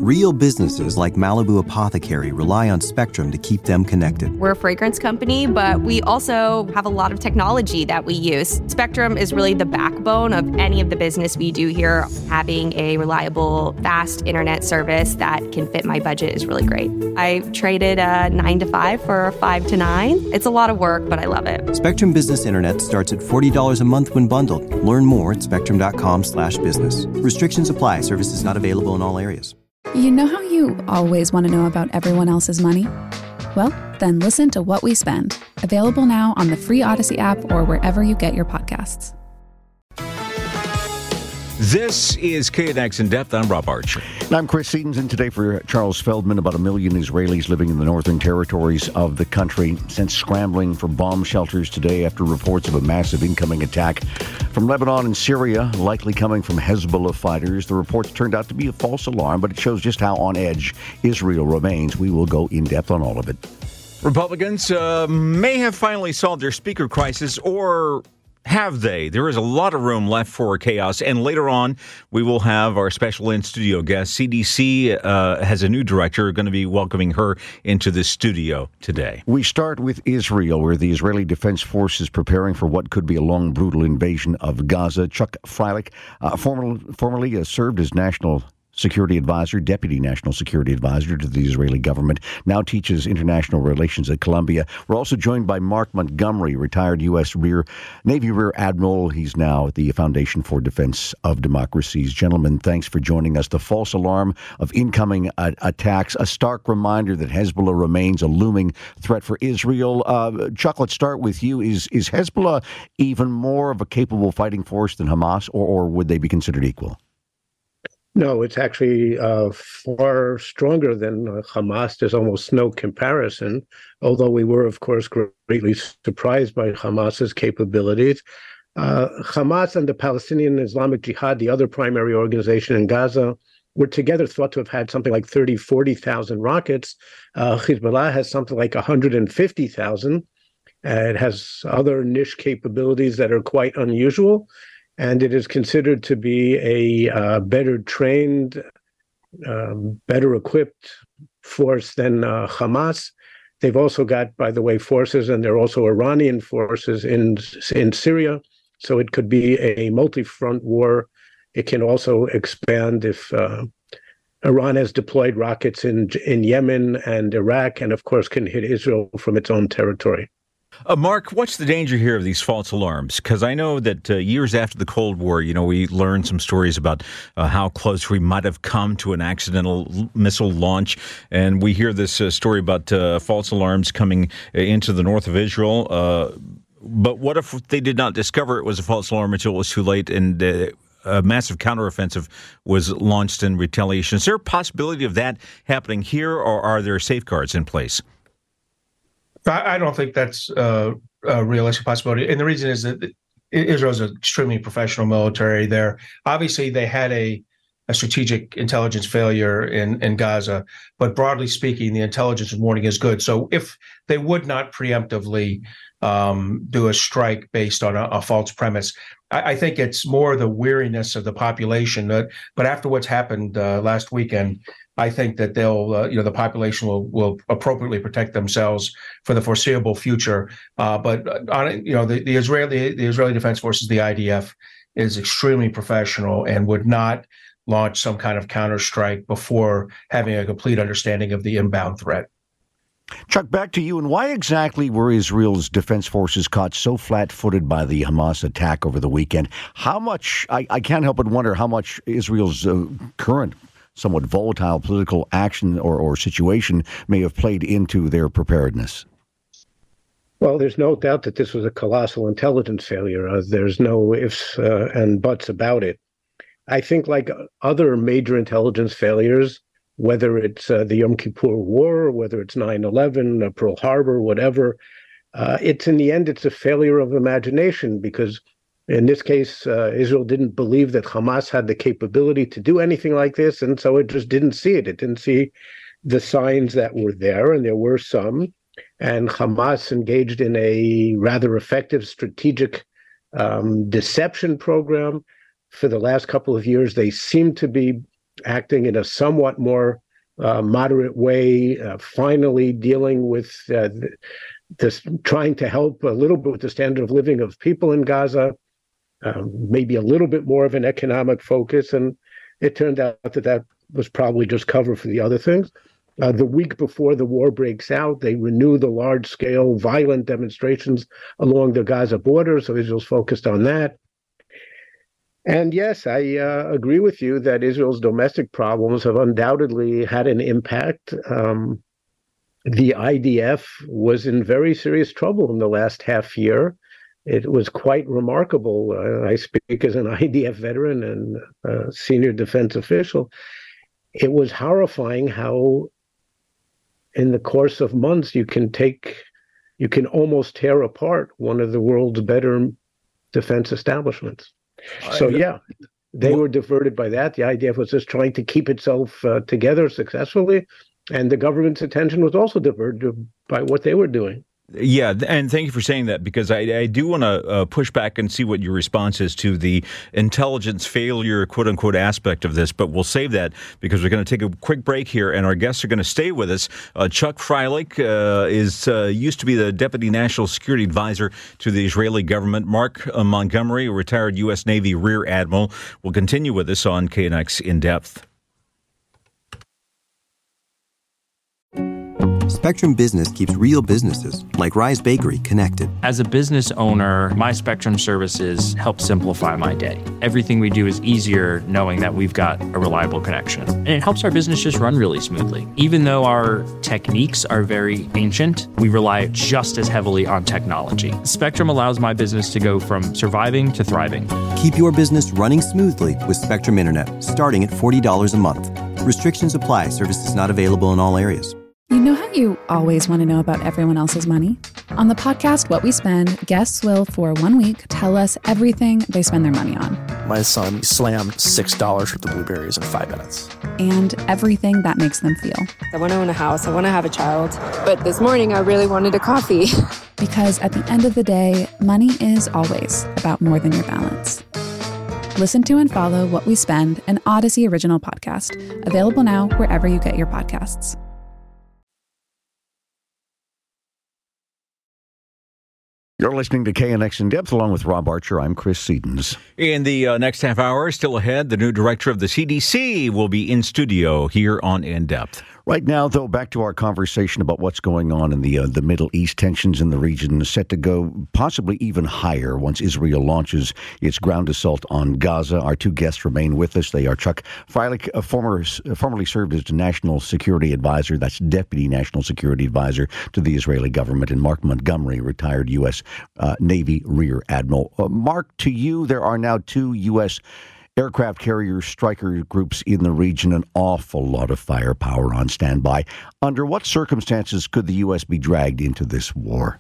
Real businesses like Malibu Apothecary rely on Spectrum to keep them connected. We're a fragrance company, but we also have a lot of technology that we use. Spectrum is really the backbone of any of the business we do here. Having a reliable, fast internet service that can fit my budget is really great. I traded a 9 to 5 for a 5 to 9. It's a lot of work, but I love it. Spectrum Business Internet starts at $40 a month when bundled. Learn more at spectrum.com/business. Restrictions apply. Services not available in all areas. You know how you always want to know about everyone else's money? Well, then listen to What We Spend. Available now on the free Odyssey app or wherever you get your podcasts. This is KNX In Depth. I'm Rob Archer. And I'm Chris Seatons, and today for Charles Feldman, about 1 million Israelis living in the northern territories of the country sent scrambling for bomb shelters today after reports of a massive incoming attack from Lebanon and Syria, likely coming from Hezbollah fighters. The reports turned out to be a false alarm, but it shows just how on edge Israel remains. We will go in depth on all of it. Republicans may have finally solved their speaker crisis, or have they? There is a lot of room left for chaos. And later on, we will have our special in-studio guest. CDC has a new director. Going to be welcoming her into the studio today. We start with Israel, where the Israeli Defense Force is preparing for what could be a long, brutal invasion of Gaza. Chuck Freilich, formerly served as National Security Advisor, Deputy National Security Advisor to the Israeli government, now teaches international relations at Columbia. We're also joined by Mark Montgomery, retired U.S. Navy Rear Admiral. He's now at the Foundation for Defense of Democracies. Gentlemen, thanks for joining us. The false alarm of incoming attacks, a stark reminder that Hezbollah remains a looming threat for Israel. Chuck, let's start with you. Is Hezbollah even more of a capable fighting force than Hamas, or would they be considered equal? No, it's actually far stronger than Hamas. There's almost no comparison, although we were, of course, greatly surprised by Hamas's capabilities. Hamas and the Palestinian Islamic Jihad, the other primary organization in Gaza, were together thought to have had something like 40,000 rockets. Hezbollah has something like 150,000. It has other niche capabilities that are quite unusual. And it is considered to be a better trained, better equipped force than Hamas. They've also got, by the way, forces, and they're also Iranian forces in Syria. So it could be a multi-front war. It can also expand if Iran has deployed rockets in Yemen and Iraq, and of course can hit Israel from its own territory. Mark, what's the danger here of these false alarms? Because I know that years after the Cold War, we learned some stories about how close we might have come to an accidental missile launch. And we hear this story about false alarms coming into the north of Israel. But what if they did not discover it was a false alarm until it was too late and a massive counteroffensive was launched in retaliation? Is there a possibility of that happening here, or are there safeguards in place? I don't think that's a realistic possibility. And the reason is that Israel is an extremely professional military there. Obviously, they had a strategic intelligence failure in Gaza, but broadly speaking, the intelligence warning is good. So if they would not preemptively do a strike based on a false premise, I think it's more the weariness of the population. But after what's happened last weekend, I think that they'll, the population will appropriately protect themselves for the foreseeable future. But the Israeli Defense Forces, the IDF, is extremely professional and would not launch some kind of counterstrike before having a complete understanding of the inbound threat. Chuck, back to you. And why exactly were Israel's defense forces caught so flat-footed by the Hamas attack over the weekend? How much, I can't help but wonder how much Israel's current somewhat volatile political action or situation may have played into their preparedness. Well, there's no doubt that this was a colossal intelligence failure. There's no ifs and buts about it. I think like other major intelligence failures, whether it's the Yom Kippur War, whether it's 9/11, Pearl Harbor, whatever, it's in the end, it's a failure of imagination, because in this case, Israel didn't believe that Hamas had the capability to do anything like this, and so it just didn't see it. It didn't see the signs that were there, and there were some. And Hamas engaged in a rather effective strategic deception program. For the last couple of years, they seem to be acting in a somewhat more moderate way, finally dealing with this, trying to help a little bit with the standard of living of people in Gaza, maybe a little bit more of an economic focus. And it turned out that was probably just cover for the other things. The week before the war breaks out, they renew the large-scale violent demonstrations along the Gaza border, so Israel's focused on that. And yes, I agree with you that Israel's domestic problems have undoubtedly had an impact. The IDF was in very serious trouble in the last half year. It was quite remarkable. I speak as an IDF veteran and senior defense official. It was horrifying how in the course of months you can almost tear apart one of the world's better defense establishments. So yeah, they were diverted by that. The IDF was just trying to keep itself together successfully, and the government's attention was also diverted by what they were doing. Yeah, and thank you for saying that, because I do want to push back and see what your response is to the intelligence failure, quote unquote, aspect of this. But we'll save that because we're going to take a quick break here, and our guests are going to stay with us. Chuck Freilich used to be the Deputy National Security Advisor to the Israeli government. Mark Montgomery, a retired U.S. Navy Rear Admiral, will continue with us on KNX In Depth. Spectrum Business keeps real businesses, like Rise Bakery, connected. As a business owner, my Spectrum services help simplify my day. Everything we do is easier knowing that we've got a reliable connection. And it helps our business just run really smoothly. Even though our techniques are very ancient, we rely just as heavily on technology. Spectrum allows my business to go from surviving to thriving. Keep your business running smoothly with Spectrum Internet, starting at $40 a month. Restrictions apply. Services not available in all areas. You know how you always want to know about everyone else's money? On the podcast What We Spend, guests will, for 1 week, tell us everything they spend their money on. My son slammed $6 worth of blueberries in 5 minutes. And everything that makes them feel. I want to own a house. I want to have a child. But this morning, I really wanted a coffee. Because at the end of the day, money is always about more than your balance. Listen to and follow What We Spend, an Odyssey original podcast. Available now wherever you get your podcasts. You're listening to KNX In Depth along with Rob Archer. I'm Chris Sedens. In the next half hour, still ahead, the new director of the CDC will be in studio here on In Depth. Right now, though, back to our conversation about what's going on in the Middle East. Tensions in the region set to go possibly even higher once Israel launches its ground assault on Gaza. Our two guests remain with us. They are Chuck Freilich, formerly served as the National Security Advisor, that's Deputy National Security Advisor to the Israeli government, and Mark Montgomery, retired U.S. Navy Rear Admiral. Mark, to you, there are now two U.S. aircraft carrier striker groups in the region, an awful lot of firepower on standby. Under what circumstances could the U.S. be dragged into this war?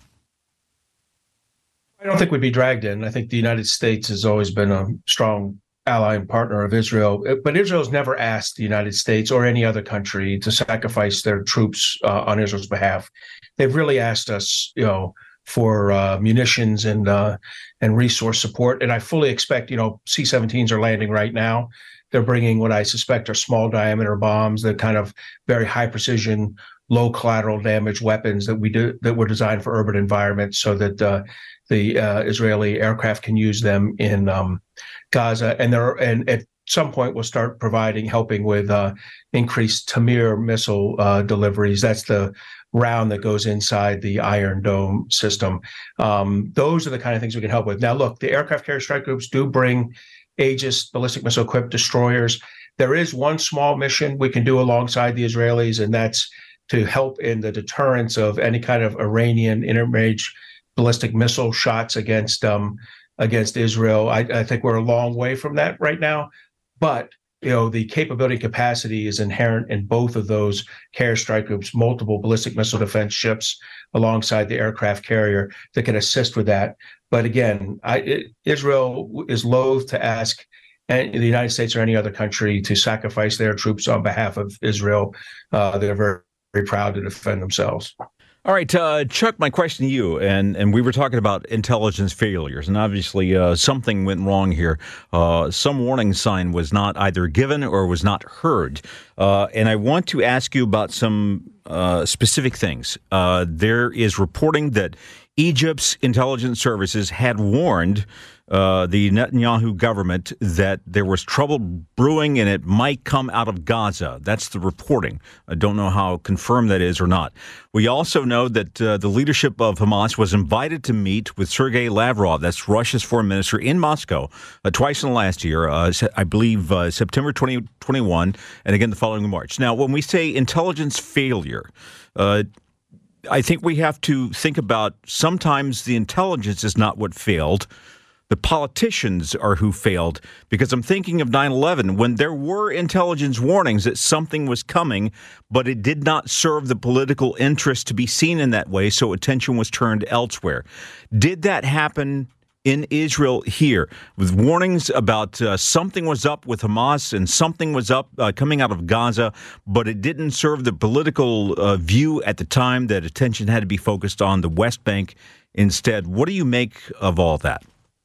I don't think we'd be dragged in. I think the United States has always been a strong ally and partner of Israel, but Israel's never asked the United States or any other country to sacrifice their troops on Israel's behalf. They've really asked us, for munitions and resource support. And I fully expect, C-17s are landing right now. They're bringing what I suspect are small diameter bombs, that kind of very high precision, low collateral damage weapons that were designed for urban environments, so that the Israeli aircraft can use them in Gaza. And at some point we'll start helping with increased Tamir missile deliveries. That's the round that goes inside the Iron Dome system. Those are the kind of things we can help with. Now, look, the aircraft carrier strike groups do bring Aegis ballistic missile equipped destroyers. There is one small mission we can do alongside the Israelis, and that's to help in the deterrence of any kind of Iranian interrange ballistic missile shots against Israel. I think we're a long way from that right now, but the capability and capacity is inherent in both of those carrier strike groups, multiple ballistic missile defense ships alongside the aircraft carrier that can assist with that. But again, Israel is loath to ask the United States or any other country to sacrifice their troops on behalf of Israel. They're very, very proud to defend themselves. All right, Chuck, my question to you, and we were talking about intelligence failures, and obviously something went wrong here. Some warning sign was not either given or was not heard. And I want to ask you about some specific things. There is reporting that Egypt's intelligence services had warned the Netanyahu government that there was trouble brewing and it might come out of Gaza. That's the reporting. I don't know how confirmed that is or not. We also know that the leadership of Hamas was invited to meet with Sergei Lavrov, that's Russia's foreign minister, in Moscow twice in the last year, I believe September 2021 and again the following March. Now, when we say intelligence failure, I think we have to think about sometimes the intelligence is not what failed. The politicians are who failed, because I'm thinking of 9/11 when there were intelligence warnings that something was coming, but it did not serve the political interest to be seen in that way, so attention was turned elsewhere. Did that happen in Israel here, with warnings about something was up with Hamas and something was up coming out of Gaza, but it didn't serve the political view at the time that attention had to be focused on the West Bank instead? What do you make of all that?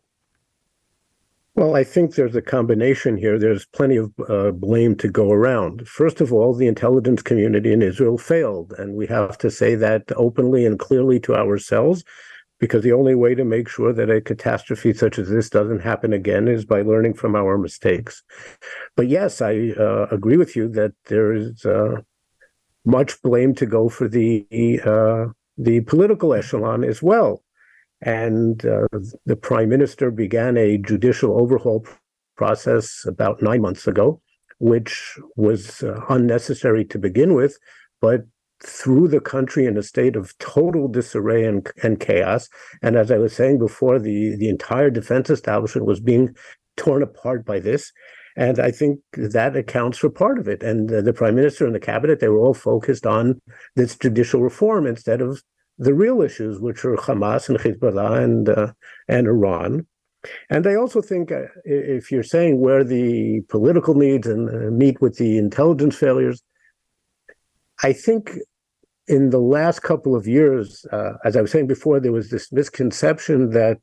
Well, I think there's a combination here. There's plenty of blame to go around. First of all, the intelligence community in Israel failed, and we have to say that openly and clearly to ourselves, because the only way to make sure that a catastrophe such as this doesn't happen again is by learning from our mistakes. But yes, I agree with you that there is much blame to go for the political echelon as well. And the prime minister began a judicial overhaul process about 9 months ago, which was unnecessary to begin with, but threw the country in a state of total disarray and chaos. And as I was saying before, the entire defense establishment was being torn apart by this. And I think that accounts for part of it. And the prime minister and the cabinet, they were all focused on this judicial reform instead of the real issues, which are Hamas and Hezbollah and Iran. And I also think if you're saying where the political needs and meet with the intelligence failures, I think in the last couple of years, as I was saying before, there was this misconception that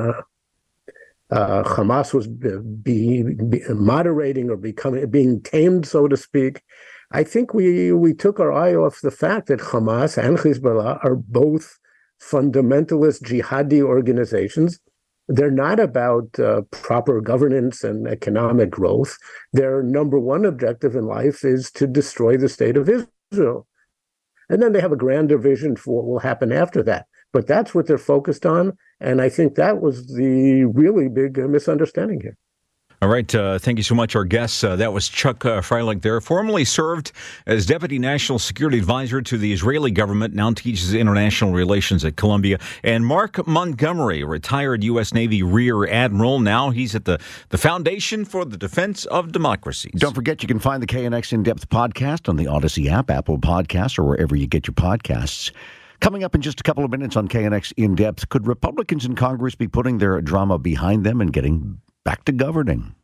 Hamas was moderating or being tamed, so to speak. I think we took our eye off the fact that Hamas and Hezbollah are both fundamentalist jihadi organizations. They're not about proper governance and economic growth. Their number one objective in life is to destroy the state of Israel. And then they have a grander vision for what will happen after that. But that's what they're focused on. And I think that was the really big misunderstanding here. All right. Thank you so much, our guest. That was Chuck Freilich there, formerly served as Deputy National Security Advisor to the Israeli government, now teaches international relations at Columbia. And Mark Montgomery, retired U.S. Navy Rear Admiral. Now he's at the Foundation for the Defense of Democracies. Don't forget, you can find the KNX In-Depth podcast on the Odyssey app, Apple Podcasts, or wherever you get your podcasts. Coming up in just a couple of minutes on KNX In-Depth, could Republicans in Congress be putting their drama behind them and getting back to governing?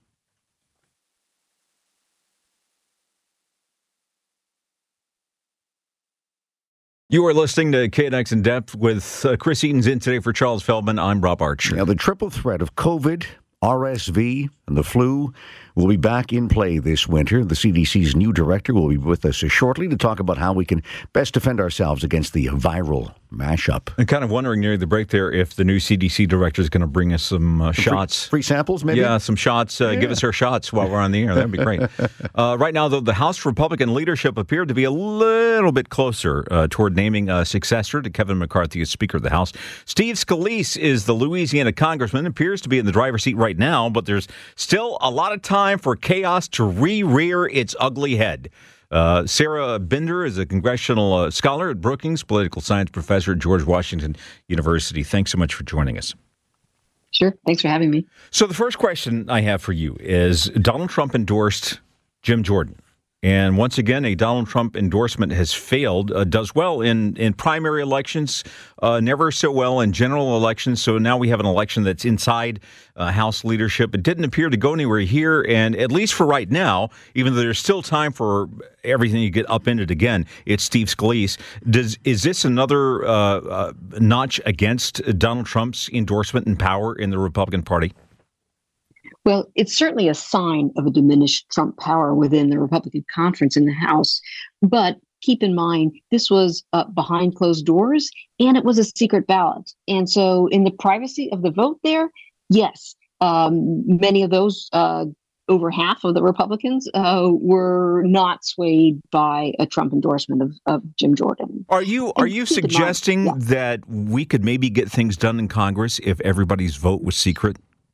You are listening to KNX In Depth with Chris Eaton's in today for Charles Feldman. I'm Rob Archer. Now, the triple threat of COVID, RSV, and the flu will be back in play this winter. The CDC's new director will be with us shortly to talk about how we can best defend ourselves against the viral mashup. I'm kind of wondering near the break there if the new CDC director is going to bring us some shots. Free samples, maybe? Yeah, some shots. Give us our shots while we're on the air. That'd be great. Right now, though, the House Republican leadership appeared to be a little bit closer toward naming a successor to Kevin McCarthy as Speaker of the House. Steve Scalise is the Louisiana congressman, appears to be in the driver's seat right now, but there's still a lot of time for chaos to rear its ugly head. Sarah Binder is a congressional scholar at Brookings, political science professor at George Washington University. Thanks so much for joining us. Sure. Thanks for having me. So the first question I have for you is, Donald Trump endorsed Jim Jordan. And once again, a Donald Trump endorsement has failed. Does well in primary elections, never so well in general elections. So now we have an election that's inside House leadership. It didn't appear to go anywhere here. And at least for right now, even though there's still time for everything to get upended again, it's Steve Scalise. Is this another notch against Donald Trump's endorsement and power in the Republican Party? Well, it's certainly a sign of a diminished Trump power within the Republican conference in the House. But keep in mind, this was behind closed doors, and it was a secret ballot. And so in the privacy of the vote there, yes, many of those, over half of the Republicans, were not swayed by a Trump endorsement of Jim Jordan. Are you suggesting that we could maybe get things done in Congress if everybody's vote was secret?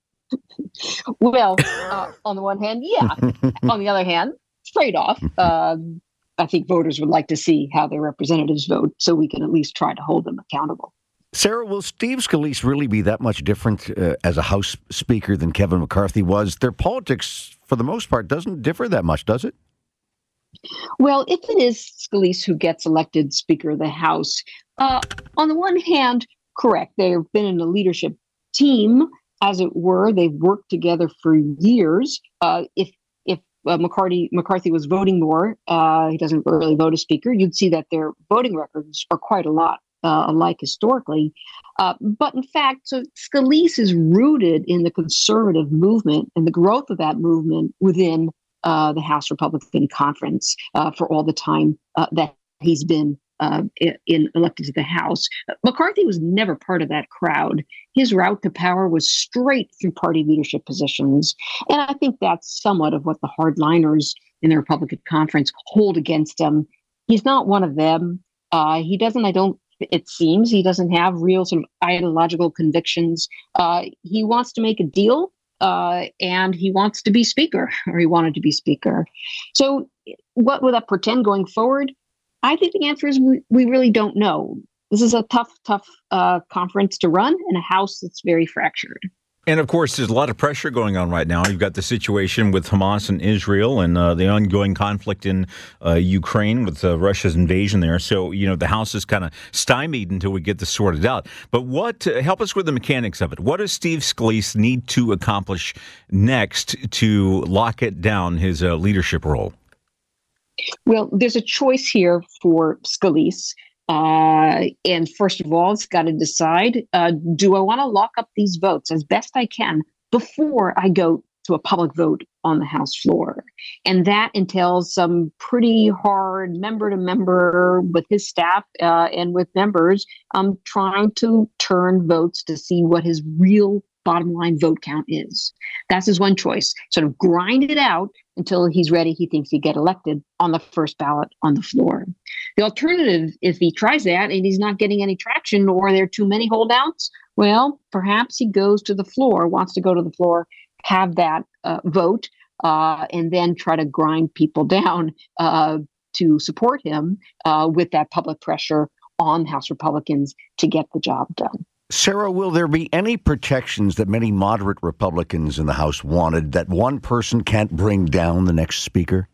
Well, on the one hand, yeah. On the other hand, trade-off. I think voters would like to see how their representatives vote so we can at least try to hold them accountable. Sarah, will Steve Scalise really be that much different as a House Speaker than Kevin McCarthy was? Their politics, for the most part, doesn't differ that much, does it? Well, if it is Scalise who gets elected Speaker of the House, on the one hand, correct. They have been in a leadership team, as it were. They've worked together for years. If McCarthy was voting more, he doesn't really vote as Speaker, you'd see that their voting records are quite a lot alike historically. But in fact, so Scalise is rooted in the conservative movement and the growth of that movement within the House Republican Conference for all the time that he's been elected to the House. McCarthy was never part of that crowd. His route to power was straight through party leadership positions. And I think that's somewhat of what the hardliners in the Republican Conference hold against him. He's not one of them. It seems he doesn't have real sort of ideological convictions. He wants to make a deal and he wants to be Speaker, or he wanted to be Speaker. So what will that portend going forward? I think the answer is we really don't know. This is a tough conference to run in a House that's very fractured. And of course, there's a lot of pressure going on right now. You've got the situation with Hamas and Israel and the ongoing conflict in Ukraine with Russia's invasion there. So, the House is kind of stymied until we get this sorted out. But help us with the mechanics of it. What does Steve Scalise need to accomplish next to lock it down, his leadership role? Well, there's a choice here for Scalise. And first of all, it's got to decide, do I want to lock up these votes as best I can before I go to a public vote on the House floor? And that entails some pretty hard member to member with his staff and with members trying to turn votes to see what his real bottom line vote count is. That's his one choice. Sort of grind it out until he's ready. He thinks he'd get elected on the first ballot on the floor. The alternative, if he tries that and he's not getting any traction or there are too many holdouts, well, perhaps he goes to the floor, wants to go to the floor, have that vote, and then try to grind people down to support him with that public pressure on House Republicans to get the job done. Sarah, will there be any protections that many moderate Republicans in the House wanted that one person can't bring down the next speaker?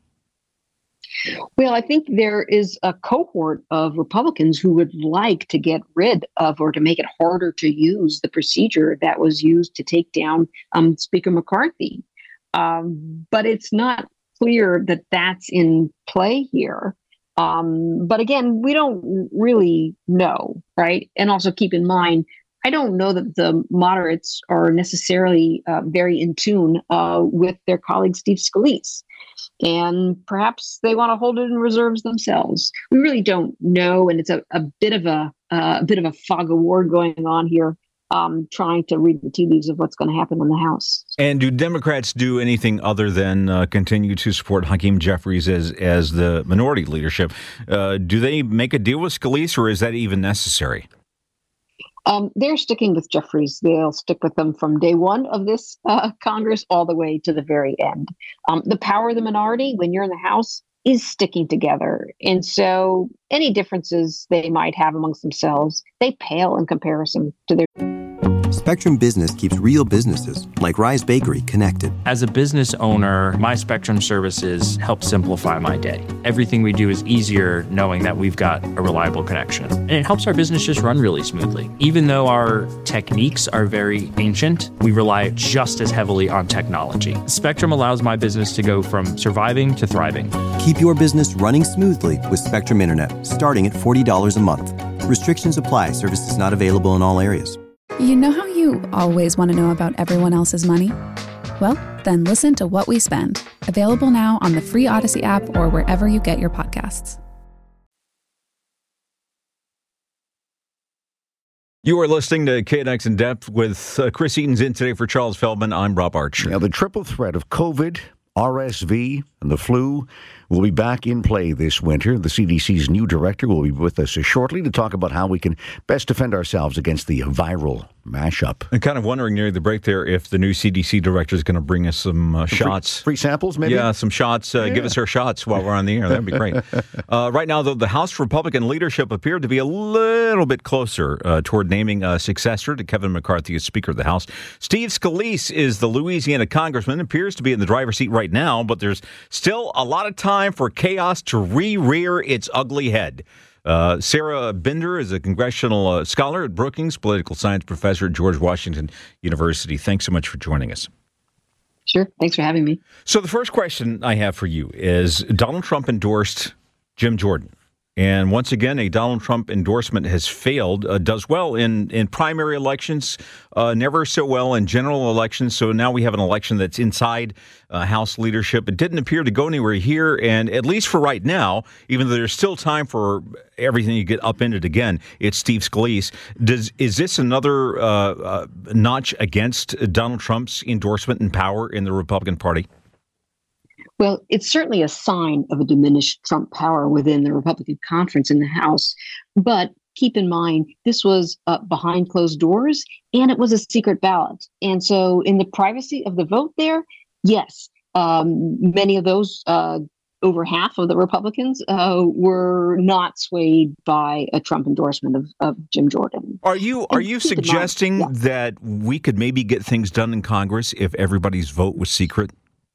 Well, I think there is a cohort of Republicans who would like to get rid of or to make it harder to use the procedure that was used to take down Speaker McCarthy. But it's not clear that that's in play here. But again, we don't really know, right? And also keep in mind, I don't know that the moderates are necessarily very in tune with their colleague Steve Scalise, and perhaps they want to hold it in reserves themselves. We really don't know, and it's a bit of a fog of war going on here, trying to read the tea leaves of what's going to happen in the House. And do Democrats do anything other than continue to support Hakeem Jeffries as the minority leadership? Do they make a deal with Scalise, or is that even necessary? They're sticking with Jeffries. They'll stick with them from day one of this Congress all the way to the very end. The power of the minority, when you're in the House, is sticking together. And so any differences they might have amongst themselves, they pale in comparison to their... Spectrum Business keeps real businesses, like Rise Bakery, connected. As a business owner, my Spectrum services help simplify my day. Everything we do is easier knowing that we've got a reliable connection. And it helps our business just run really smoothly. Even though our techniques are very ancient, we rely just as heavily on technology. Spectrum allows my business to go from surviving to thriving. Keep your business running smoothly with Spectrum Internet, starting at $40 a month. Restrictions apply. Services not available in all areas. You know how you always want to know about everyone else's money? Well, then listen to What We Spend, available now on the free Odyssey app or wherever you get your podcasts. You are listening to KNX In Depth with Chris Eaton's in today for Charles Feldman. I'm Rob Archer. Now, the triple threat of COVID, RSV, and the flu will be back in play this winter. The CDC's new director will be with us shortly to talk about how we can best defend ourselves against the viral mashup. I'm kind of wondering near the break there if the new CDC director is going to bring us some shots. Free samples, maybe? Yeah, some shots. Give us our shots while we're on the air. That'd be great. Right now, though, the House Republican leadership appeared to be a little bit closer toward naming a successor to Kevin McCarthy as Speaker of the House. Steve Scalise is the Louisiana congressman, appears to be in the driver's seat right now, but there's still a lot of time for chaos to re-rear its ugly head. Sarah Binder is a congressional scholar at Brookings, political science professor at George Washington University. Thanks so much for joining us. Sure. Thanks for having me. So the first question I have for you is Donald Trump endorsed Jim Jordan. And once again, a Donald Trump endorsement has failed, does well in primary elections, never so well in general elections. So now we have an election that's inside House leadership. It didn't appear to go anywhere here. And at least for right now, even though there's still time for everything to get upended again, it's Steve Scalise. Is this another notch against Donald Trump's endorsement and power in the Republican Party? Well, it's certainly a sign of a diminished Trump power within the Republican conference in the House. But keep in mind, this was behind closed doors, and it was a secret ballot. And so in the privacy of the vote there, yes, many of those, over half of the Republicans, were not swayed by a Trump endorsement of Jim Jordan. Are you suggesting that we could maybe get things done in Congress if everybody's vote was secret?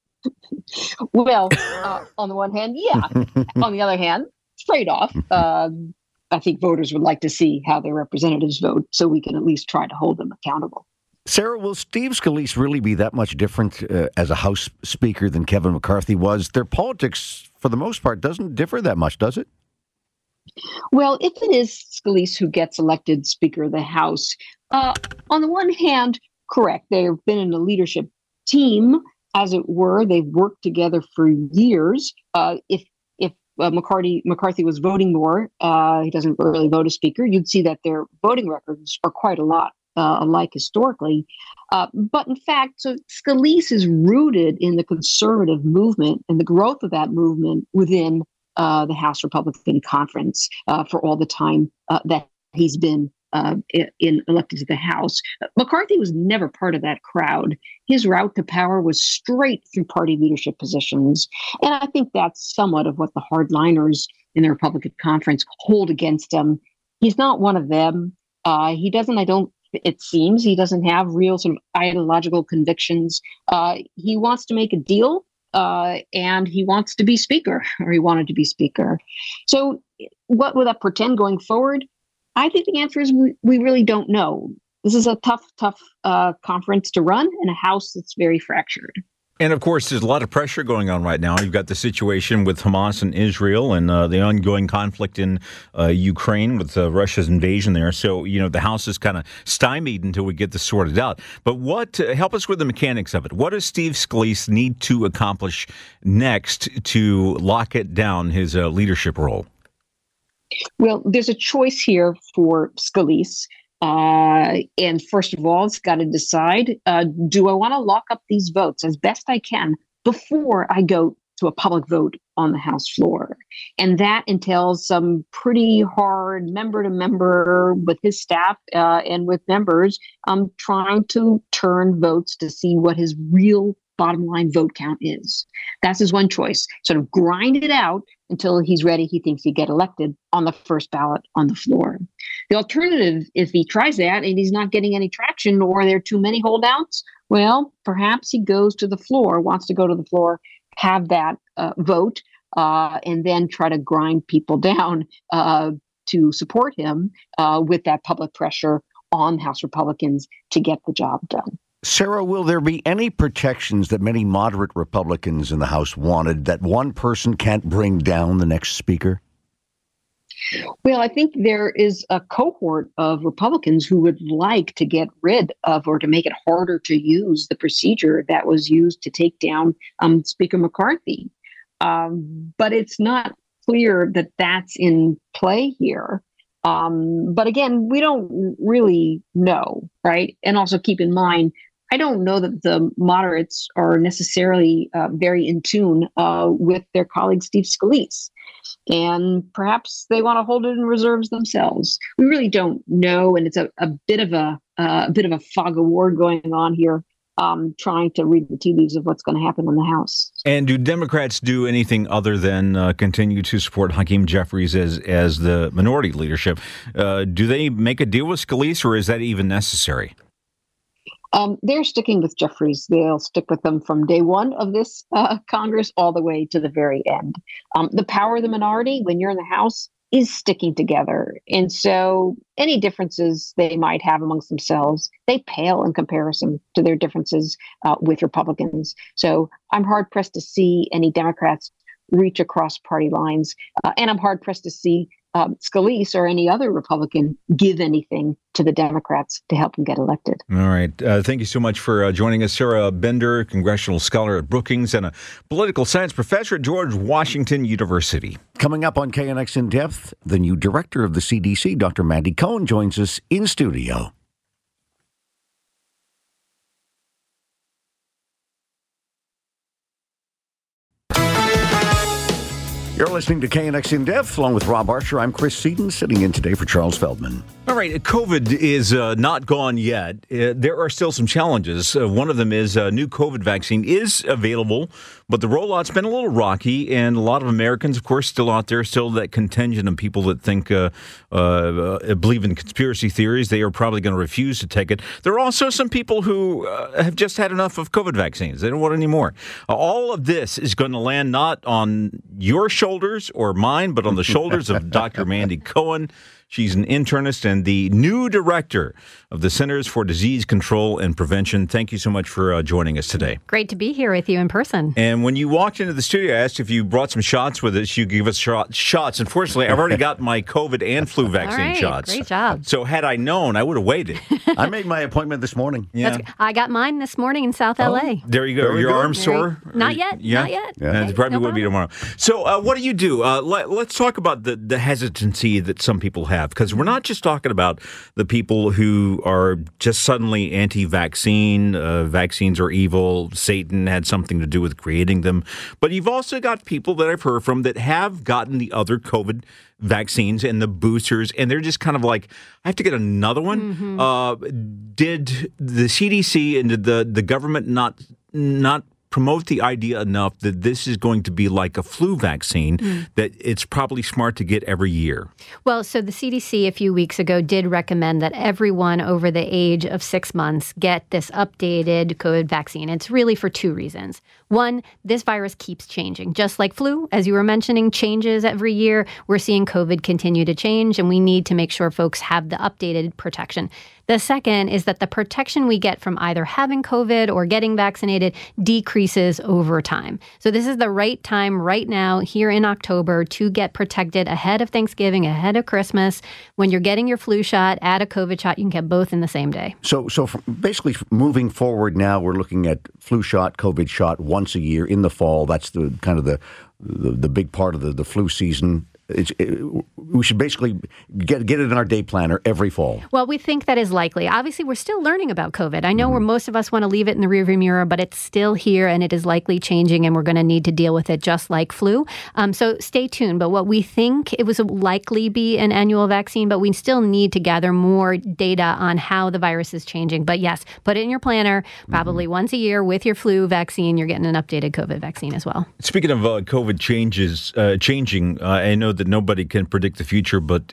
Well, on the one hand, yeah. On the other hand, trade-off. I think voters would like to see how their representatives vote so we can at least try to hold them accountable. Sarah, will Steve Scalise really be that much different as a House Speaker than Kevin McCarthy was? Their politics, for the most part, doesn't differ that much, does it? Well, if it is Scalise who gets elected Speaker of the House, on the one hand, correct. They've been in a leadership team, as it were. They've worked together for years. If McCarthy was voting more, he doesn't really vote as Speaker, you'd see that their voting records are quite a lot alike historically. But in fact, so Scalise is rooted in the conservative movement and the growth of that movement within the House Republican Conference for all the time that he's been elected to the House. McCarthy was never part of that crowd. His route to power was straight through party leadership positions. And I think that's somewhat of what the hardliners in the Republican Conference hold against him. He's not one of them. It seems he doesn't have real sort of ideological convictions. He wants to make a deal and he wants to be Speaker, or he wanted to be Speaker. So what will that portend going forward? I think the answer is we really don't know. This is a tough conference to run in a House that's very fractured. And, of course, there's a lot of pressure going on right now. You've got the situation with Hamas and Israel and the ongoing conflict in Ukraine with Russia's invasion there. So, the House is kind of stymied until we get this sorted out. But help us with the mechanics of it. What does Steve Scalise need to accomplish next to lock it down, his leadership role? Well, there's a choice here for Scalise. And first of all, it's got to decide, do I want to lock up these votes as best I can before I go to a public vote on the House floor? And that entails some pretty hard member to member with his staff and with members trying to turn votes to see what his real bottom line vote count is. That's his one choice. Sort of grind it out until he's ready. He thinks he'd get elected on the first ballot on the floor. The alternative, if he tries that and he's not getting any traction or there are too many holdouts, well, perhaps he goes to the floor, wants to go to the floor, have that vote, and then try to grind people down to support him with that public pressure on House Republicans to get the job done. Sarah, will there be any protections that many moderate Republicans in the House wanted that one person can't bring down the next speaker? Well, I think there is a cohort of Republicans who would like to get rid of or to make it harder to use the procedure that was used to take down Speaker McCarthy. But it's not clear that that's in play here. But again, we don't really know, right? And also keep in mind, I don't know that the moderates are necessarily very in tune with their colleague Steve Scalise. And perhaps they want to hold it in reserves themselves. We really don't know, and it's a bit of a fog of war going on here, trying to read the tea leaves of what's going to happen in the House. And do Democrats do anything other than continue to support Hakeem Jeffries as the minority leadership? Do they make a deal with Scalise, or is that even necessary? They're sticking with Jeffries. They'll stick with them from day one of this Congress all the way to the very end. The power of the minority, when you're in the House, is sticking together. And so any differences they might have amongst themselves, they pale in comparison to their differences with Republicans. So I'm hard-pressed to see any Democrats reach across party lines. And I'm hard-pressed to see Scalise or any other Republican give anything to the Democrats to help them get elected. All right. Thank you so much for joining us. Sarah Bender, congressional scholar at Brookings and a political science professor at George Washington University. Coming up on KNX In Depth, the new director of the CDC, Dr. Mandy Cohen, joins us in studio. You're listening to KNX In Depth, along with Rob Archer. I'm Chris Seaton, sitting in today for Charles Feldman. All right, COVID is not gone yet. There are still some challenges. One of them is a new COVID vaccine is available, but the rollout's been a little rocky, and a lot of Americans, of course, still out there, still that contingent of people that think, believe in conspiracy theories. They are probably going to refuse to take it. There are also some people who have just had enough of COVID vaccines. They don't want any more. All of this is going to land not on your shoulders or mine, but on the shoulders of Dr. Mandy Cohen. She's an internist and the new director of the Centers for Disease Control and Prevention. Thank you so much for joining us today. Great to be here with you in person. And when you walked into the studio, I asked if you brought some shots with us. You give us shots. Unfortunately, I've already got my COVID and flu vaccine shots. Great job. So had I known, I would have waited. I made my appointment this morning. Yeah. I got mine this morning in South LA. There you go. Your arm sore? Not yet. Yeah? Not yet. Yeah. Okay, It probably no will be tomorrow. So what do you do? Let's talk about the hesitancy that some people have, because we're not just talking about the people who are just suddenly anti-vaccine, vaccines are evil, Satan had something to do with creating them. But you've also got people that I've heard from that have gotten the other COVID vaccines and the boosters, and they're just kind of like, I have to get another one. Mm-hmm. Did the CDC and did the government not promote the idea enough that this is going to be like a flu vaccine, that it's probably smart to get every year? Well, so the CDC a few weeks ago did recommend that everyone over the age of 6 months get this updated COVID vaccine. It's really for two reasons. One, this virus keeps changing. Just like flu, as you were mentioning, changes every year. We're seeing COVID continue to change, and we need to make sure folks have the updated protection. The second is that the protection we get from either having COVID or getting vaccinated decreases over time. So this is the right time right now here in October to get protected ahead of Thanksgiving, ahead of Christmas. When you're getting your flu shot, add a COVID shot, you can get both in the same day. So basically moving forward now, we're looking at flu shot, COVID shot once a year in the fall. That's the kind of the big part of the flu season. we should basically get it in our day planner every fall. Well, we think that is likely. Obviously, we're still learning about COVID. I know where most of us want to leave it in the rearview mirror, but it's still here and it is likely changing, and we're going to need to deal with it just like flu. So stay tuned. But what we think, it was likely be an annual vaccine, but we still need to gather more data on how the virus is changing. But yes, put it in your planner, probably once a year with your flu vaccine. You're getting an updated COVID vaccine as well. Speaking of COVID changing, I know that nobody can predict the future, but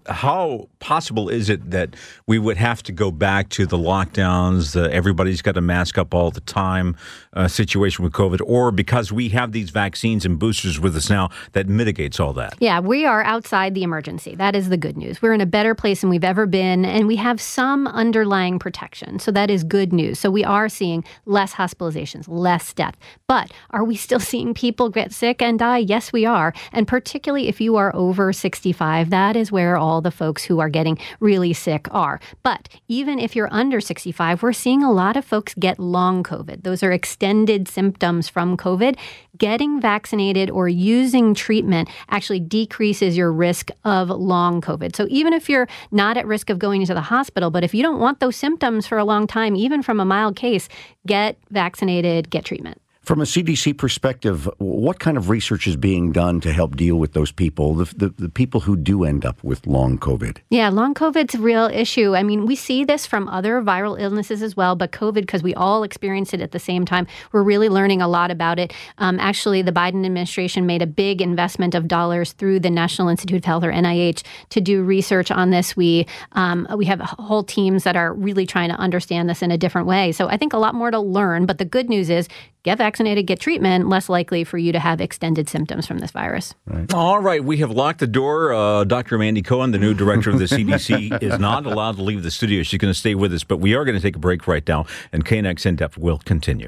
how possible is it that we would have to go back to the lockdowns, everybody's got to mask up all the time situation with COVID, or because we have these vaccines and boosters with us now, that mitigates all that? Yeah, we are outside the emergency. That is the good news. We're in a better place than we've ever been, and we have some underlying protection. So that is good news. So we are seeing less hospitalizations, less death. But are we still seeing people get sick and die? Yes, we are. And particularly if you are over 65, that is where all the folks who are getting really sick are. But even if you're under 65, we're seeing a lot of folks get long COVID. Those are extended symptoms from COVID. Getting vaccinated or using treatment actually decreases your risk of long COVID. So even if you're not at risk of going into the hospital, but if you don't want those symptoms for a long time, even from a mild case, get vaccinated, get treatment. From a CDC perspective, what kind of research is being done to help deal with those people, the people who do end up with long COVID? Yeah, long COVID's a real issue. I mean, we see this from other viral illnesses as well, but COVID, because we all experienced it at the same time, we're really learning a lot about it. Actually, the Biden administration made a big investment of dollars through the National Institute of Health, or NIH, to do research on this. We have whole teams that are really trying to understand this in a different way. So I think a lot more to learn, but the good news is get vaccinated, get treatment, less likely for you to have extended symptoms from this virus. Right. All right. We have locked the door. Dr. Mandy Cohen, the new director of the CDC, is not allowed to leave the studio. She's going to stay with us, but we are going to take a break right now, and KNX In Depth will continue.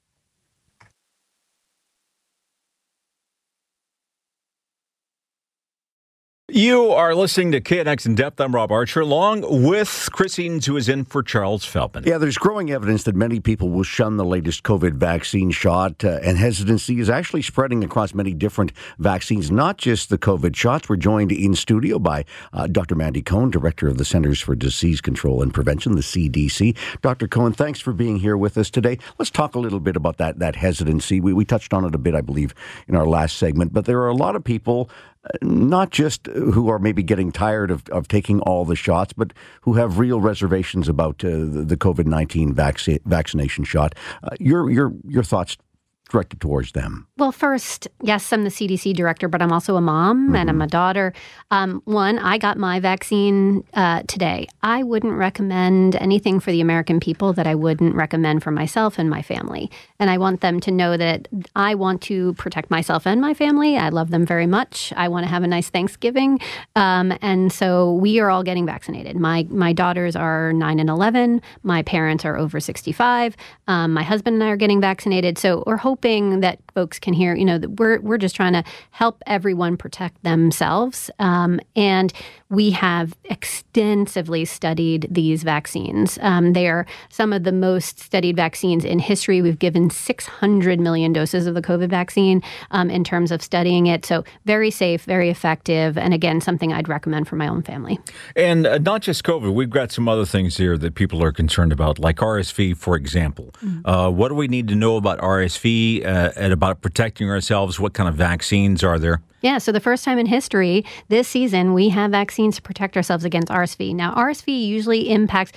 You are listening to KNX In Depth. I'm Rob Archer, along with Chris Edens, who is in for Charles Feldman. Yeah, there's growing evidence that many people will shun the latest COVID vaccine shot, and hesitancy is actually spreading across many different vaccines, not just the COVID shots. We're joined in studio by Dr. Mandy Cohen, director of the Centers for Disease Control and Prevention, the CDC. Dr. Cohen, thanks for being here with us today. Let's talk a little bit about that hesitancy. We touched on it a bit, I believe, in our last segment, but there are a lot of people, not just who are maybe getting tired of taking all the shots, but who have real reservations about the COVID-19 vaccination shot. Your thoughts directed towards them? Well, first, yes, I'm the CDC director, but I'm also a mom and I'm a daughter. One, I got my vaccine today. I wouldn't recommend anything for the American people that I wouldn't recommend for myself and my family. And I want them to know that I want to protect myself and my family. I love them very much. I want to have a nice Thanksgiving. And so we are all getting vaccinated. My daughters are 9 and 11. My parents are over 65. My husband and I are getting vaccinated. So we're hoping that folks can hear, that we're just trying to help everyone protect themselves. And we have extensively studied these vaccines. They are some of the most studied vaccines in history. We've given 600 million doses of the COVID vaccine in terms of studying it. So very safe, very effective, and again, something I'd recommend for my own family. And not just COVID. We've got some other things here that people are concerned about, like RSV, for example. What do we need to know about RSV and about protecting ourselves? What kind of vaccines are there? Yeah, so the first time in history this season, we have vaccines to protect ourselves against RSV. Now, RSV usually impacts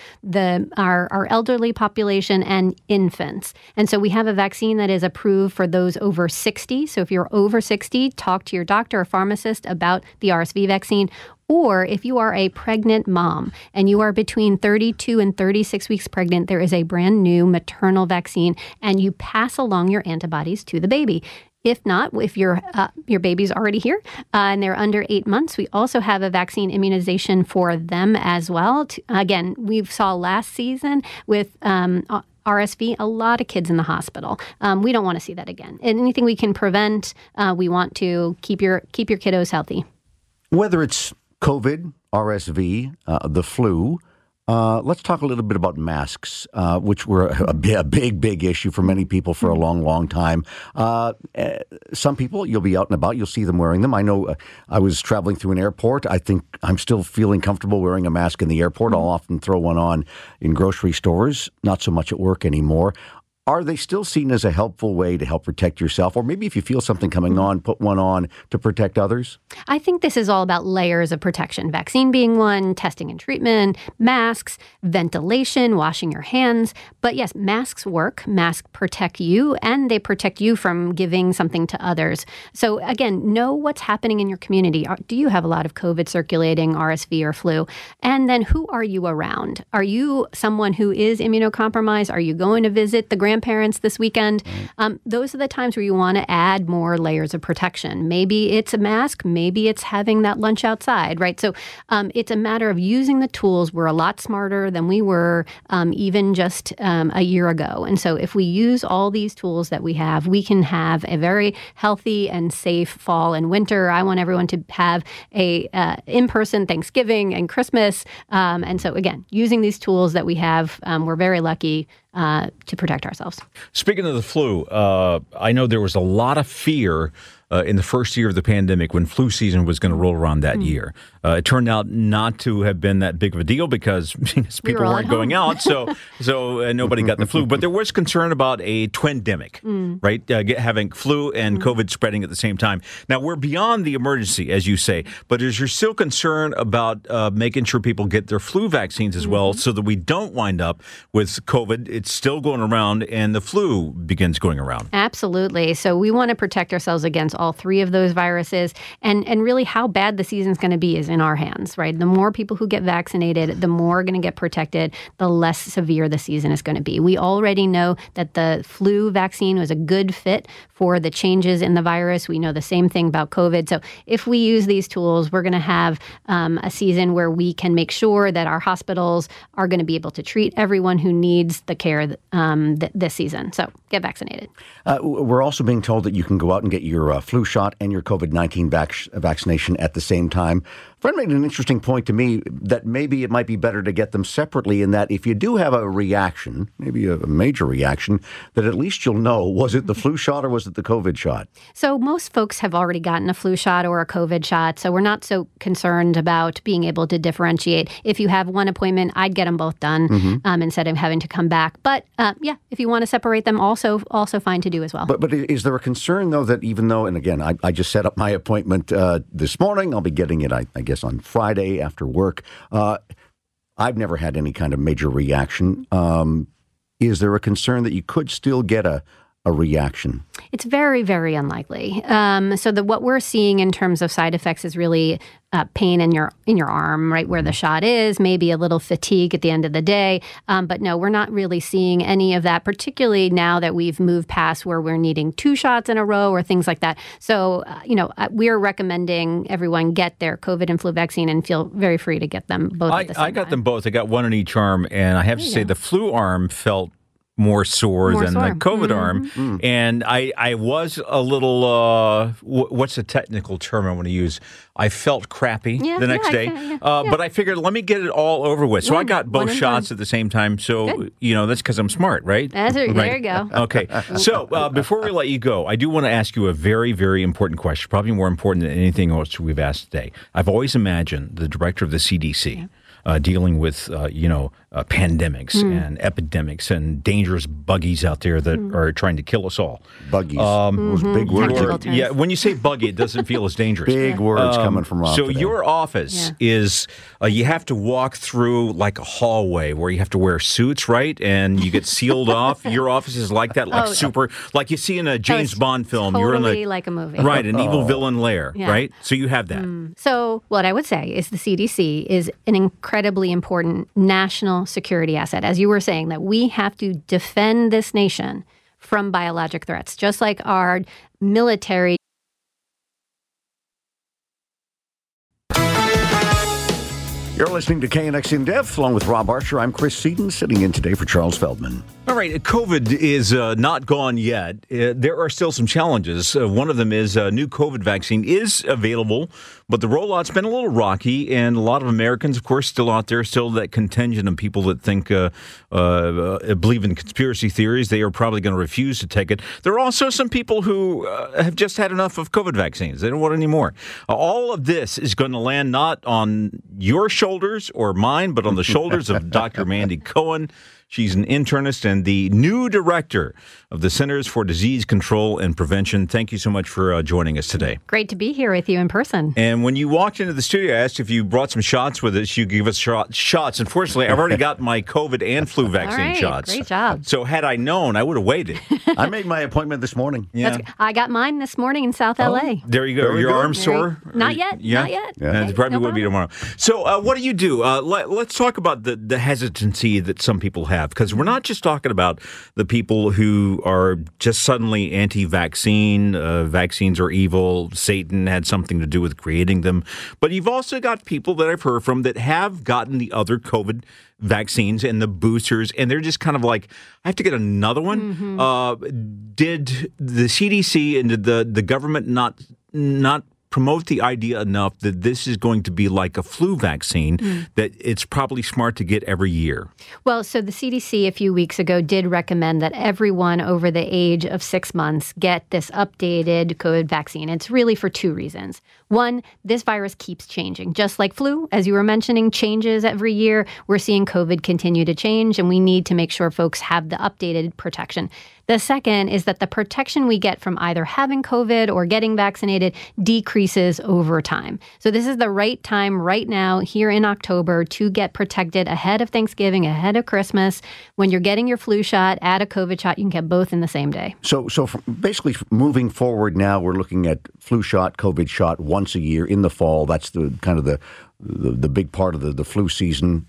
our elderly population and infants. And so we have a vaccine that is approved for those over 60. So if you're over 60, talk to your doctor or pharmacist about the RSV vaccine. Or if you are a pregnant mom and you are between 32 and 36 weeks pregnant, there is a brand new maternal vaccine, and you pass along your antibodies to the baby. If not, if your baby's already here and they're under 8 months, we also have a vaccine immunization for them as well. Again, we saw last season with RSV, a lot of kids in the hospital. We don't want to see that again. And anything we can prevent, we want to keep your kiddos healthy. Whether it's COVID, RSV, the flu, Let's talk a little bit about masks, which were a big issue for many people for a long time. Some people, you'll be out and about, you'll see them wearing them. I know I was traveling through an airport. I think I'm still feeling comfortable wearing a mask in the airport. I'll often throw one on in grocery stores, not so much at work anymore. Are they still seen as a helpful way to help protect yourself? Or maybe if you feel something coming on, put one on to protect others? I think this is all about layers of protection. Vaccine being one, testing and treatment, masks, ventilation, washing your hands. But yes, masks work. Masks protect you, and they protect you from giving something to others. So again, know what's happening in your community. Do you have a lot of COVID circulating, RSV or flu? And then who are you around? Are you someone who is immunocompromised? Are you going to visit the grandparents this weekend? Those are the times where you want to add more layers of protection. Maybe it's a mask, maybe it's having that lunch outside, right? So it's a matter of using the tools. We're a lot smarter than we were even just a year ago. And so if we use all these tools that we have, we can have a very healthy and safe fall and winter. I want everyone to have a in-person Thanksgiving and Christmas. And so again, using these tools that we have, we're very lucky to protect ourselves. Speaking of the flu, I know there was a lot of fear in the first year of the pandemic when flu season was going to roll around that year. It turned out not to have been that big of a deal because people weren't going out, so nobody got the flu. But there was concern about a twindemic, right? Having flu and COVID spreading at the same time. Now, we're beyond the emergency, as you say, but is there still concern about making sure people get their flu vaccines as well so that we don't wind up with COVID? It's still going around and the flu begins going around. Absolutely. So we want to protect ourselves against all three of those viruses. And really how bad the season's going to be is in our hands, right? The more people who get vaccinated, the more are going to get protected, the less severe the season is going to be. We already know that the flu vaccine was a good fit for the changes in the virus. We know the same thing about COVID. So if we use these tools, we're going to have a season where we can make sure that our hospitals are going to be able to treat everyone who needs the care this season. So get vaccinated. We're also being told that you can go out and get your flu shot and your COVID-19 vaccination at the same time. A friend made an interesting point to me that maybe it might be better to get them separately in that if you do have a reaction, maybe a major reaction, that at least you'll know, was it the flu shot or was it the COVID shot? So most folks have already gotten a flu shot or a COVID shot, so we're not so concerned about being able to differentiate. If you have one appointment, I'd get them both done instead of having to come back. But if you want to separate them, also fine to do as well. But is there a concern, though, that even though, and again, I just set up my appointment this morning, I'll be getting it, I guess, on Friday after work. I've never had any kind of major reaction. Is there a concern that you could still get a reaction? It's very, very unlikely. So what we're seeing in terms of side effects is really pain in your arm, right where the shot is, maybe a little fatigue at the end of the day. But no, we're not really seeing any of that, particularly now that we've moved past where we're needing 2 shots in a row or things like that. So, we're recommending everyone get their COVID and flu vaccine and feel very free to get them both at the same time. I got them both. I got one in each arm, and I have to say the flu arm felt more sore than the COVID arm. And I was a little, what's the technical term I want to use? I felt crappy the next day. But I figured, let me get it all over with. So I got both shots at the same time. So, that's because I'm smart, right? There you go. Okay. So before we let you go, I do want to ask you a very, very important question, probably more important than anything else we've asked today. I've always imagined the director of the CDC dealing with, pandemics and epidemics and dangerous buggies out there that are trying to kill us all. Buggies. Those big words. Yeah, when you say buggy, it doesn't feel as dangerous. Big words coming from Rob So today. your office is, you have to walk through like a hallway where you have to wear suits, right? And you get sealed off. Your office is like that, like you see in a James Bond film. Totally You're in like a movie. Right, an evil villain lair, right? So you have that. So what I would say is the CDC is an incredibly important national security asset. As you were saying, that we have to defend this nation from biologic threats, just like our military. You're listening to KNX In Depth, along with Rob Archer. I'm Chris Seaton, sitting in today for Charles Feldman. All right, COVID is not gone yet. There are still some challenges. One of them is a new COVID vaccine is available, but the rollout's been a little rocky, and a lot of Americans, of course, still out there, still that contingent of people that think, believe in conspiracy theories. They are probably going to refuse to take it. There are also some people who have just had enough of COVID vaccines. They don't want any more. All of this is going to land not on your shoulders or mine, but on the shoulders of Dr. Mandy Cohen. She's an internist and the new director of the Centers for Disease Control and Prevention. Thank you so much for joining us today. Great to be here with you in person. And when you walked into the studio, I asked if you brought some shots with us. You give us shots. Unfortunately, I've already got my COVID and flu vaccine shots. Great job. So had I known, I would have waited. I made my appointment this morning. Yeah. I got mine this morning in South LA. There you go. Your arm sore? Not yet. Yeah? Not yet. Yeah. It probably will be tomorrow. So what do you do? Let's talk about the hesitancy that some people have, because we're not just talking about the people who are just suddenly anti-vaccine, vaccines are evil, Satan had something to do with creating them, but you've also got people that I've heard from that have gotten the other COVID vaccines and the boosters, and they're just kind of like, I have to get another one. Mm-hmm. Did the CDC and did the government not promote the idea enough that this is going to be like a flu vaccine, that it's probably smart to get every year? Well, so the CDC a few weeks ago did recommend that everyone over the age of 6 months get this updated COVID vaccine. It's really for two reasons. One, this virus keeps changing. Just like flu, as you were mentioning, changes every year. We're seeing COVID continue to change, and we need to make sure folks have the updated protection. The second is that the protection we get from either having COVID or getting vaccinated decreases over time. So this is the right time right now here in October to get protected ahead of Thanksgiving, ahead of Christmas. When you're getting your flu shot, add a COVID shot, you can get both in the same day. So basically moving forward now, we're looking at flu shot, COVID shot once a year in the fall. That's the kind of the big part of the flu season.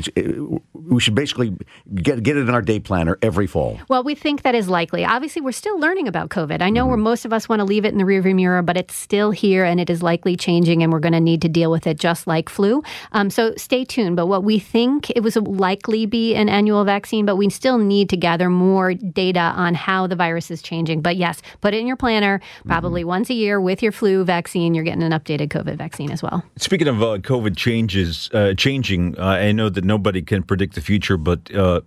We should basically get it in our day planner every fall. Well, we think that is likely. Obviously, we're still learning about COVID. I know where most of us want to leave it in the rearview mirror, but it's still here and it is likely changing, and we're going to need to deal with it just like flu. So stay tuned. But what we think, it was likely be an annual vaccine, but we still need to gather more data on how the virus is changing. But yes, put it in your planner, probably once a year with your flu vaccine. You're getting an updated COVID vaccine as well. Speaking of COVID changing, I know that nobody can predict the future, but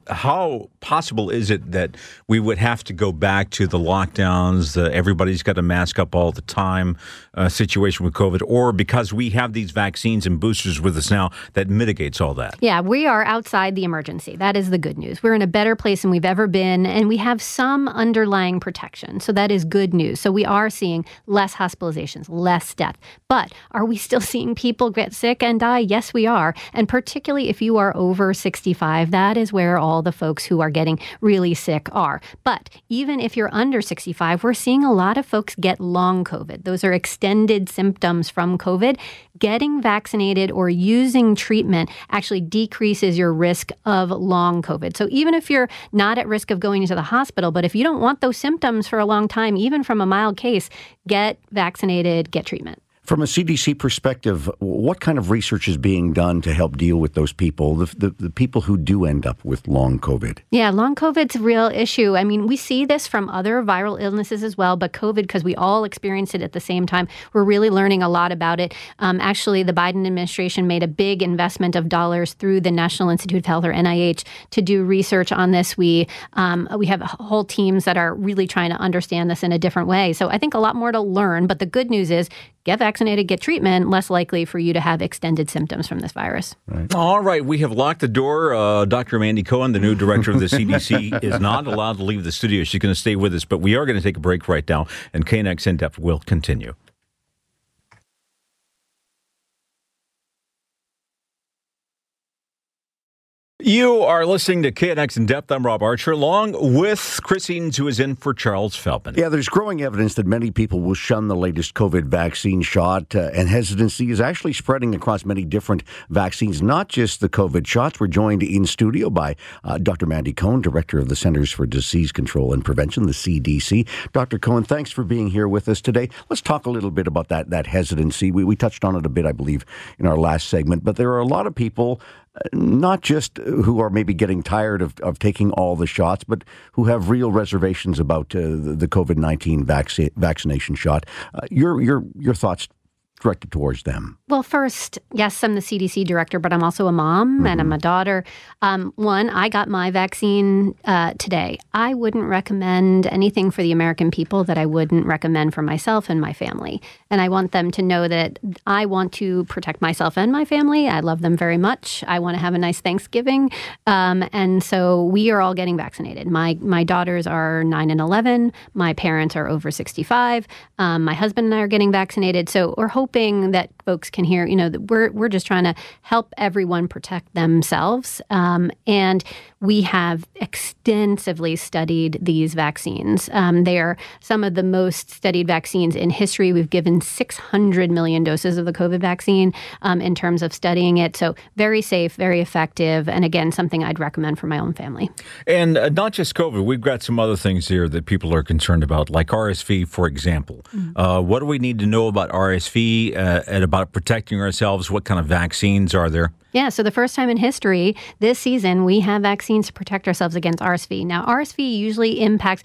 how possible is it that we would have to go back to the lockdowns, everybody's got to mask up all the time situation with COVID, or because we have these vaccines and boosters with us now, that mitigates all that? Yeah, we are outside the emergency. That is the good news. We're in a better place than we've ever been, and we have some underlying protection. So that is good news. So we are seeing less hospitalizations, less death. But are we still seeing people get sick and die? Yes, we are. And particularly if you are over 65, that is where all the folks who are getting really sick are. But even if you're under 65, we're seeing a lot of folks get long COVID. Those are extended symptoms from COVID. Getting vaccinated or using treatment actually decreases your risk of long COVID. So even if you're not at risk of going into the hospital, but if you don't want those symptoms for a long time, even from a mild case, get vaccinated, get treatment. From a CDC perspective, what kind of research is being done to help deal with those people, the people who do end up with long COVID? Yeah, long COVID's a real issue. I mean, we see this from other viral illnesses as well, but COVID, because we all experienced it at the same time, we're really learning a lot about it. Actually, the Biden administration made a big investment of dollars through the National Institute of Health, or NIH, to do research on this. We have whole teams that are really trying to understand this in a different way. So I think a lot more to learn, but the good news is get vaccinated, get treatment, less likely for you to have extended symptoms from this virus. Right. All right. We have locked the door. Dr. Mandy Cohen, the new director of the CDC, is not allowed to leave the studio. She's going to stay with us, but we are going to take a break right now, and KNX In Depth will continue. You are listening to KNX In Depth. I'm Rob Archer, along with Chris Edens, who is in for Charles Feldman. Yeah, there's growing evidence that many people will shun the latest COVID vaccine shot, and hesitancy is actually spreading across many different vaccines, not just the COVID shots. We're joined in studio by Dr. Mandy Cohen, Director of the Centers for Disease Control and Prevention, the CDC. Dr. Cohen, thanks for being here with us today. Let's talk a little bit about that hesitancy. We touched on it a bit, I believe, in our last segment, but there are a lot of people, not just who are maybe getting tired of taking all the shots, but who have real reservations about the COVID-19 vaccination shot. Your thoughts directed towards them? Well, first, yes, I'm the CDC director, but I'm also a mom and I'm a daughter. One, I got my vaccine today. I wouldn't recommend anything for the American people that I wouldn't recommend for myself and my family. And I want them to know that I want to protect myself and my family. I love them very much. I want to have a nice Thanksgiving. And so we are all getting vaccinated. My daughters are 9 and 11. My parents are over 65. My husband and I are getting vaccinated. So we're hoping that folks can hear, that we're just trying to help everyone protect themselves. And we have extensively studied these vaccines. They are some of the most studied vaccines in history. We've given 600 million doses of the COVID vaccine in terms of studying it. So very safe, very effective, and again, something I'd recommend for my own family. And not just COVID. We've got some other things here that people are concerned about, like RSV, for example. What do we need to know about RSV and about protecting ourselves? What kind of vaccines are there? Yeah, so the first time in history this season, we have vaccines to protect ourselves against RSV. Now, RSV usually impacts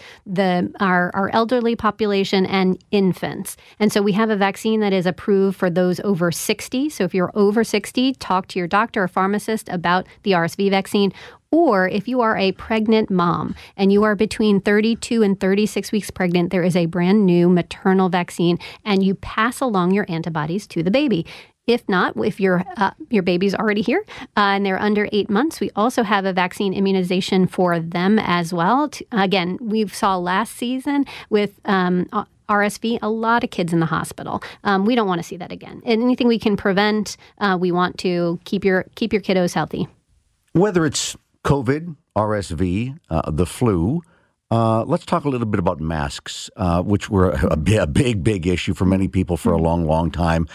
our elderly population and infants. And so we have a vaccine that is approved for those over 60. So if you're over 60, talk to your doctor or pharmacist about the RSV vaccine. Or if you are a pregnant mom and you are between 32 and 36 weeks pregnant, there is a brand new maternal vaccine, and you pass along your antibodies to the baby. If not, if your baby's already here and they're under 8 months, we also have a vaccine immunization for them as well. Again, we saw last season with RSV, a lot of kids in the hospital. We don't want to see that again. And anything we can prevent, we want to keep your kiddos healthy. Whether it's COVID, RSV, the flu, let's talk a little bit about masks, which were a big issue for many people for a long time.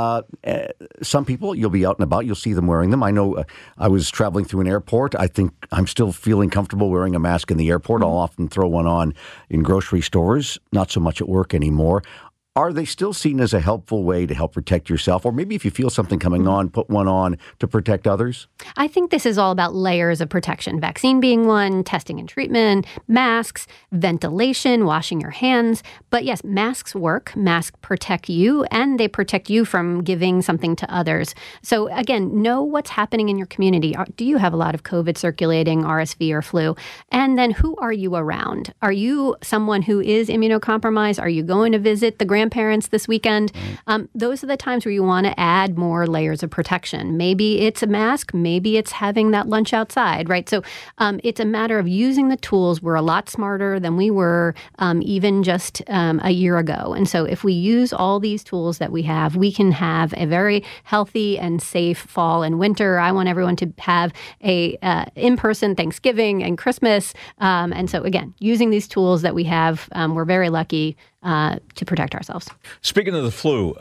Some people, you'll be out and about, you'll see them wearing them. I know I was traveling through an airport. I think I'm still feeling comfortable wearing a mask in the airport. I'll often throw one on in grocery stores, not so much at work anymore. Are they still seen as a helpful way to help protect yourself? Or maybe if you feel something coming on, put one on to protect others? I think this is all about layers of protection. Vaccine being one, testing and treatment, masks, ventilation, washing your hands. But yes, masks work. Masks protect you, and they protect you from giving something to others. So again, know what's happening in your community. Do you have a lot of COVID circulating, RSV or flu? And then who are you around? Are you someone who is immunocompromised? Are you going to visit the grandparents this weekend? Those are the times where you want to add more layers of protection. Maybe it's a mask, maybe it's having that lunch outside, right? So it's a matter of using the tools. We're a lot smarter than we were even just a year ago. And so if we use all these tools that we have, we can have a very healthy and safe fall and winter. I want everyone to have a in-person Thanksgiving and Christmas. And so again, using these tools that we have, we're very lucky to protect ourselves. Speaking of the flu,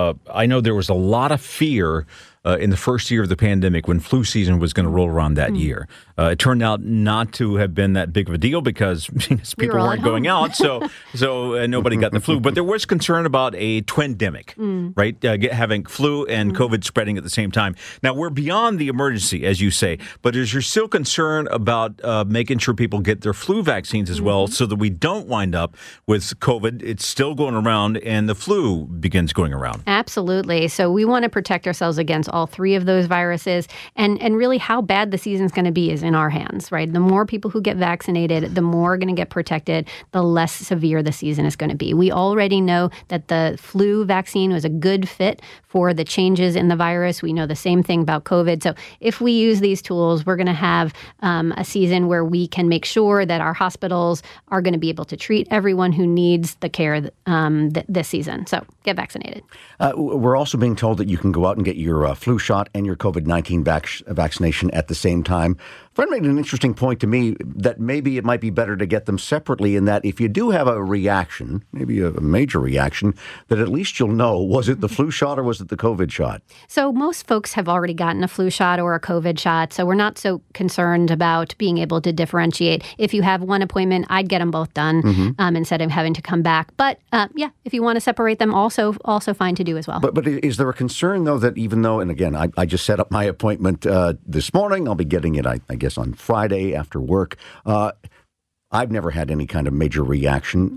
I know there was a lot of fear in the first year of the pandemic when flu season was going to roll around that year. It turned out not to have been that big of a deal because people weren't going out, so nobody got the flu. But there was concern about a twindemic, right? Having flu and COVID spreading at the same time. Now, we're beyond the emergency, as you say, but is there still concern about making sure people get their flu vaccines as well so that we don't wind up with COVID? It's still going around and the flu begins going around. Absolutely. So we want to protect ourselves against all three of those viruses. And really how bad the season's going to be is in our hands, right? The more people who get vaccinated, the more are going to get protected, the less severe the season is going to be. We already know that the flu vaccine was a good fit for the changes in the virus. We know the same thing about COVID. So if we use these tools, we're going to have a season where we can make sure that our hospitals are going to be able to treat everyone who needs the care this season. So get vaccinated. We're also being told that you can go out and get your flu shot and your COVID-19 vaccination at the same time. Fred made an interesting point to me that maybe it might be better to get them separately, in that if you do have a reaction, maybe a major reaction, that at least you'll know, was it the flu shot or was it the COVID shot? So most folks have already gotten a flu shot or a COVID shot, so we're not so concerned about being able to differentiate. If you have one appointment, I'd get them both done instead of having to come back. But if you want to separate them, also fine to do as well. But is there a concern, though, that even though, and again, I just set up my appointment this morning, I'll be getting it, I guess, on Friday after work. I've never had any kind of major reaction.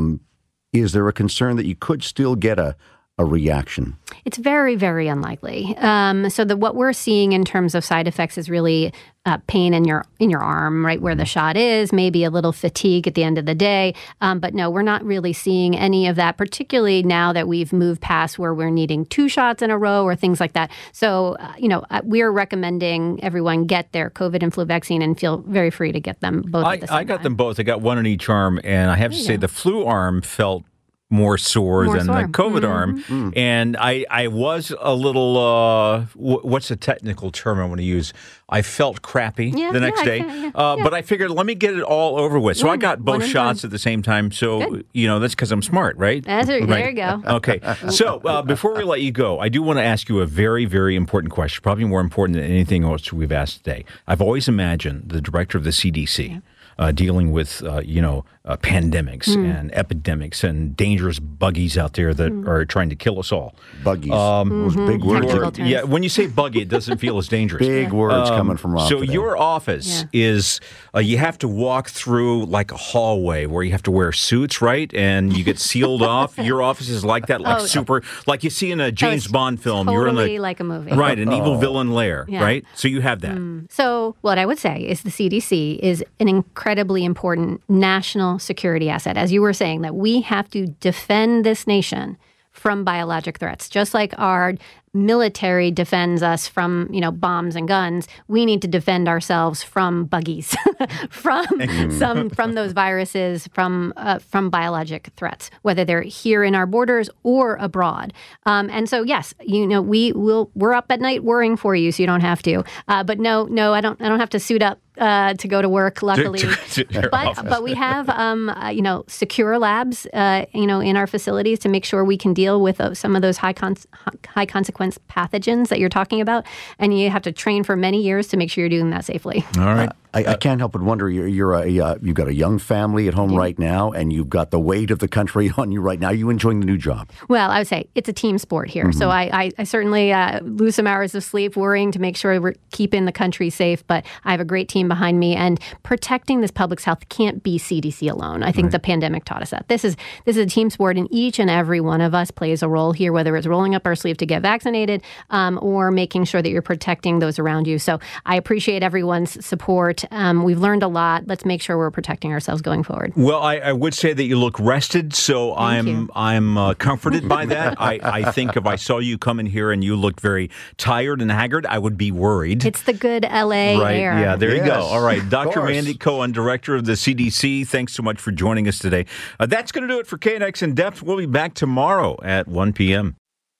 Is there a concern that you could still get a reaction? It's very, very unlikely. So what we're seeing in terms of side effects is really pain in your arm, right where the shot is, maybe a little fatigue at the end of the day. But no, we're not really seeing any of that, particularly now that we've moved past where we're needing 2 shots in a row or things like that. So, we're recommending everyone get their COVID and flu vaccine and feel very free to get them both at the same I got time. them both. I got one in each arm, and I have to say the flu arm felt more sore than the COVID arm. And I was a little, what's the technical term I want to use? I felt crappy the next day. But I figured, let me get it all over with. So I got both shots at the same time. So, that's because I'm smart, right? There you go. Okay. So before we let you go, I do want to ask you a very, very important question, probably more important than anything else we've asked today. I've always imagined the director of the CDC dealing with, pandemics and epidemics and dangerous buggies out there that are trying to kill us all. Buggies. Those big words. Yeah, when you say buggy, it doesn't feel as dangerous. Big words coming from Rob So today. your office is, you have to walk through like a hallway where you have to wear suits, right? And you get sealed off. Your office is like that, like you see in a James Bond film. Totally You're in like a movie. Right, an evil villain lair, right? So you have that. So what I would say is the CDC is an incredibly important national security asset. As you were saying, that we have to defend this nation from biologic threats. Just like our military defends us from, bombs and guns, we need to defend ourselves from buggies, from those viruses, from biologic threats, whether they're here in our borders or abroad. And so, yes, we're up at night worrying for you, so you don't have to. But no, I don't have to suit up to go to work, luckily. But we have, secure labs, in our facilities to make sure we can deal with some of those high consequence pathogens that you're talking about. And you have to train for many years to make sure you're doing that safely. All right. I can't help but wonder, you've got a young family at home right now, and you've got the weight of the country on you right now. Are you enjoying the new job? Well, I would say it's a team sport here. So I certainly lose some hours of sleep worrying to make sure we're keeping the country safe. But I have a great team behind me, and protecting this public's health can't be CDC alone. I think the pandemic taught us that. This is a team sport, and each and every one of us plays a role here, whether it's rolling up our sleeve to get vaccinated or making sure that you're protecting those around you. So I appreciate everyone's support. We've learned a lot. Let's make sure we're protecting ourselves going forward. Well, I would say that you look rested, so I'm comforted by that. I think if I saw you come in here and you looked very tired and haggard, I would be worried. It's the good LA air. Yeah, there you go. All right, Dr. Mandy Cohen, Director of the CDC, thanks so much for joining us today. That's going to do it for KNX In Depth. We'll be back tomorrow at 1 p.m.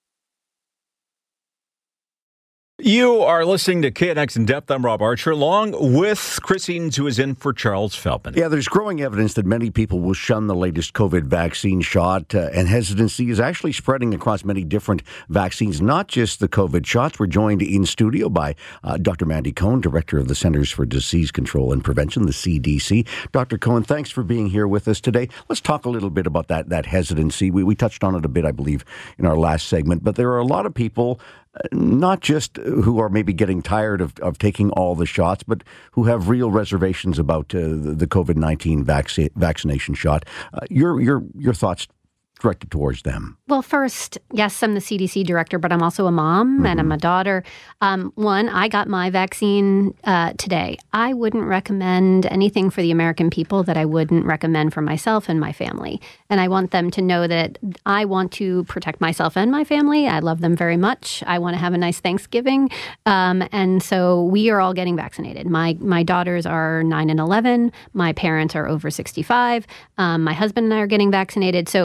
You are listening to KNX In Depth. I'm Rob Archer, along with Chris Edens, who is in for Charles Feldman. Yeah, there's growing evidence that many people will shun the latest COVID vaccine shot, and hesitancy is actually spreading across many different vaccines, not just the COVID shots. We're joined in studio by Dr. Mandy Cohen, Director of the Centers for Disease Control and Prevention, the CDC. Dr. Cohen, thanks for being here with us today. Let's talk a little bit about that hesitancy. We touched on it a bit, I believe, in our last segment, but there are a lot of people, not just who are maybe getting tired of taking all the shots, but who have real reservations about the COVID-19 vaccination shot. Your thoughts directed towards them? Well, first, yes, I'm the CDC director, but I'm also a mom and I'm a daughter. One, I got my vaccine today. I wouldn't recommend anything for the American people that I wouldn't recommend for myself and my family. And I want them to know that I want to protect myself and my family. I love them very much. I want to have a nice Thanksgiving. And so we are all getting vaccinated. My daughters are 9 and 11. My parents are over 65. My husband and I are getting vaccinated. So we're hoping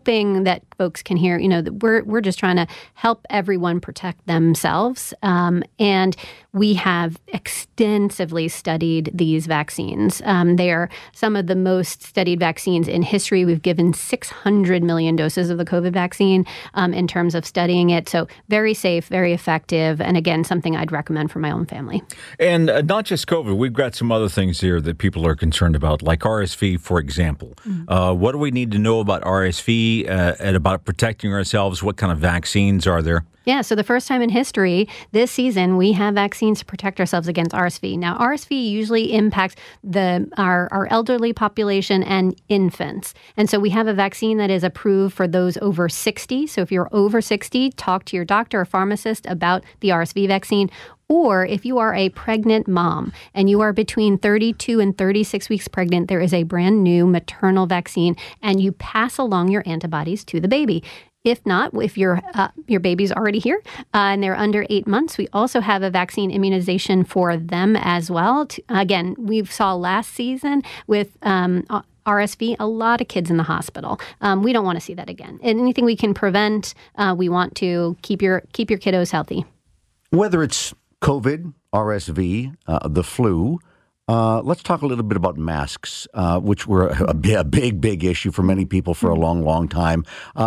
hoping that folks can hear, that we're just trying to help everyone protect themselves. And we have extensively studied these vaccines. They are some of the most studied vaccines in history. We've given 600 million doses of the COVID vaccine in terms of studying it. So very safe, very effective, and again, something I'd recommend for my own family. And not just COVID, we've got some other things here that people are concerned about, like RSV, for example. What do we need to know about RSV and about protecting ourselves? What kind of vaccines are there? Yeah, so the first time in history this season, we have vaccines to protect ourselves against RSV. Now, RSV usually impacts our elderly population and infants. And so we have a vaccine that is approved for those over 60. So if you're over 60, talk to your doctor or pharmacist about the RSV vaccine. Or if you are a pregnant mom and you are between 32 and 36 weeks pregnant, there is a brand new maternal vaccine, and you pass along your antibodies to the baby. If not, if your baby's already here and they're under 8 months, we also have a vaccine immunization for them as well. Again, we saw last season with RSV, a lot of kids in the hospital. We don't want to see that again. And anything we can prevent, we want to keep your kiddos healthy. Whether it's COVID, RSV, the flu, let's talk a little bit about masks, which were a big issue for many people for a long time.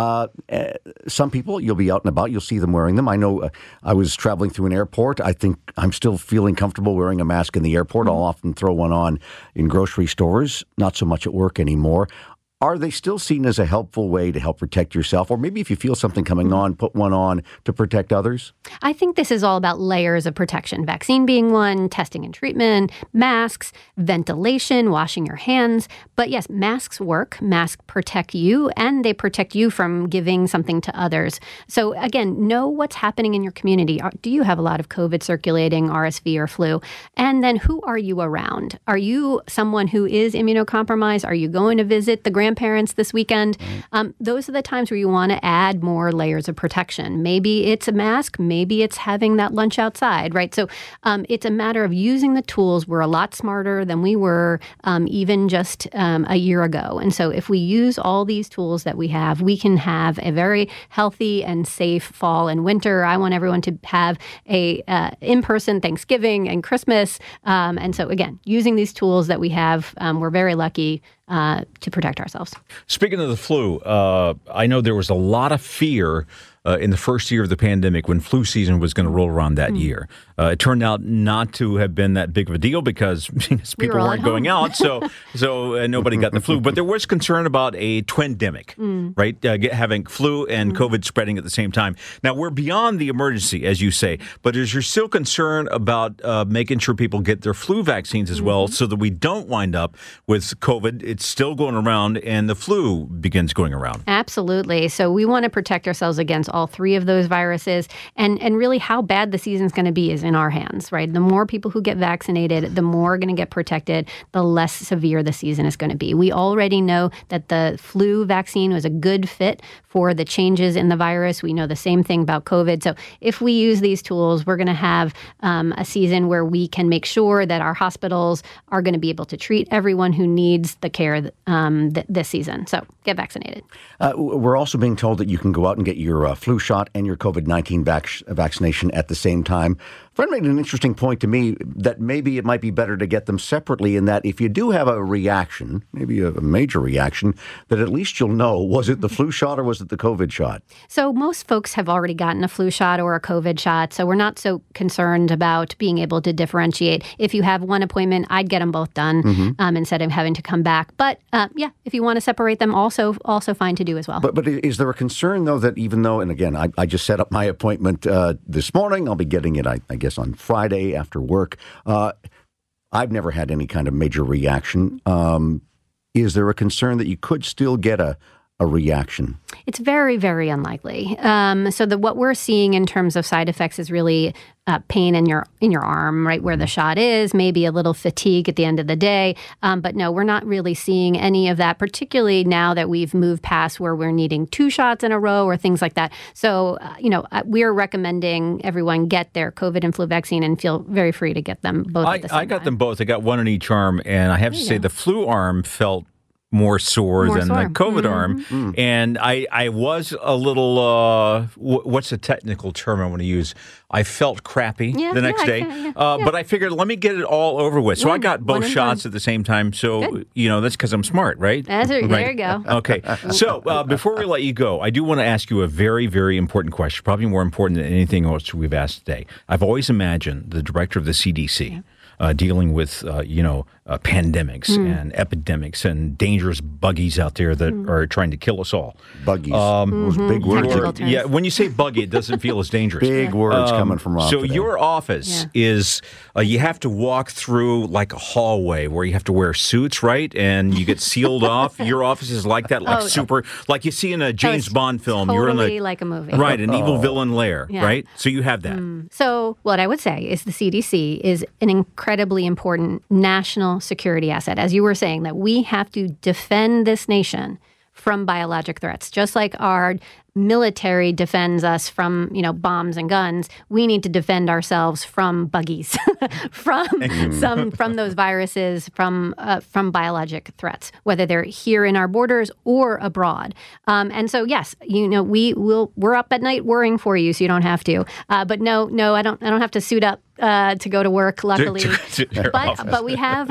Some people, you'll be out and about, you'll see them wearing them. I know I was traveling through an airport. I think I'm still feeling comfortable wearing a mask in the airport. I'll often throw one on in grocery stores, not so much at work anymore. Are they still seen as a helpful way to help protect yourself? Or maybe if you feel something coming on, put one on to protect others? I think this is all about layers of protection. Vaccine being one, testing and treatment, masks, ventilation, washing your hands. But yes, masks work. Masks protect you, and they protect you from giving something to others. So again, know what's happening in your community. Do you have a lot of COVID circulating, RSV or flu? And then who are you around? Are you someone who is immunocompromised? Are you going to visit the grandparents this weekend? Those are the times where you want to add more layers of protection. Maybe it's a mask. Maybe it's having that lunch outside, right? So it's a matter of using the tools. We're a lot smarter than we were even just a year ago. And so if we use all these tools that we have, we can have a very healthy and safe fall and winter. I want everyone to have a in-person Thanksgiving and Christmas. And so again, using these tools that we have, we're very lucky to protect ourselves. Speaking of the flu, I know there was a lot of fear in the first year of the pandemic when flu season was going to roll around that year. It turned out not to have been that big of a deal because people weren't going out, so nobody got the flu. But there was concern about a twindemic, right? Having flu and COVID spreading at the same time. Now, we're beyond the emergency, as you say, but is there still concern about making sure people get their flu vaccines as well so that we don't wind up with COVID? It's still going around and the flu begins going around. Absolutely. So we want to protect ourselves against all three of those viruses. And really how bad the season's going to be is in our hands, right? The more people who get vaccinated, the more are going to get protected, the less severe the season is going to be. We already know that the flu vaccine was a good fit for the changes in the virus. We know the same thing about COVID. So if we use these tools, we're going to have a season where we can make sure that our hospitals are going to be able to treat everyone who needs the care this season. So get vaccinated. We're also being told that you can go out and get your flu shot and your COVID-19 vaccination at the same time. A friend made an interesting point to me that maybe it might be better to get them separately, in that if you do have a reaction, maybe a major reaction, that at least you'll know, was it the flu shot or was it the COVID shot? So most folks have already gotten a flu shot or a COVID shot, so we're not so concerned about being able to differentiate. If you have one appointment, I'd get them both done instead of having to come back. But if you want to separate them, also fine to do as well. But is there a concern, though, that even though, and again, I just set up my appointment this morning, I'll be getting it, I guess, on Friday after work. I've never had any kind of major reaction. Is there a concern that you could still get a reaction? It's very, very unlikely. So what we're seeing in terms of side effects is really pain in your arm, right where the shot is, maybe a little fatigue at the end of the day. But no, we're not really seeing any of that, particularly now that we've moved past where we're needing 2 shots in a row or things like that. So, we're recommending everyone get their COVID and flu vaccine and feel very free to get them both at the same time. I got them both. I got one in each arm, and I have to say the flu arm felt more sore than the COVID arm. And I was a little, what's the technical term I want to use? I felt crappy the next day. But I figured, let me get it all over with. So I got both shots at the same time. So, that's because I'm smart, right? There you go. Okay. So before we let you go, I do want to ask you a very, very important question, probably more important than anything else we've asked today. I've always imagined the director of the CDC dealing with, pandemics and epidemics and dangerous buggies out there that are trying to kill us all. Buggies. Those big words. Yeah, when you say buggy, it doesn't feel as dangerous. Big words coming from Rob So today. your office is, you have to walk through like a hallway where you have to wear suits, right? And you get sealed off. Your office is like that, like you see in a James Bond film. Totally You're in like a movie. Right, an evil villain lair, right? So you have that. So what I would say is the CDC is an incredibly important national security asset. As you were saying, that we have to defend this nation from biologic threats. Just like our military defends us from, bombs and guns, we need to defend ourselves from buggies, from those viruses, from biologic threats, whether they're here in our borders or abroad. And so, yes, we're up at night worrying for you, so you don't have to. But no, I don't have to suit up to go to work, luckily. But we have,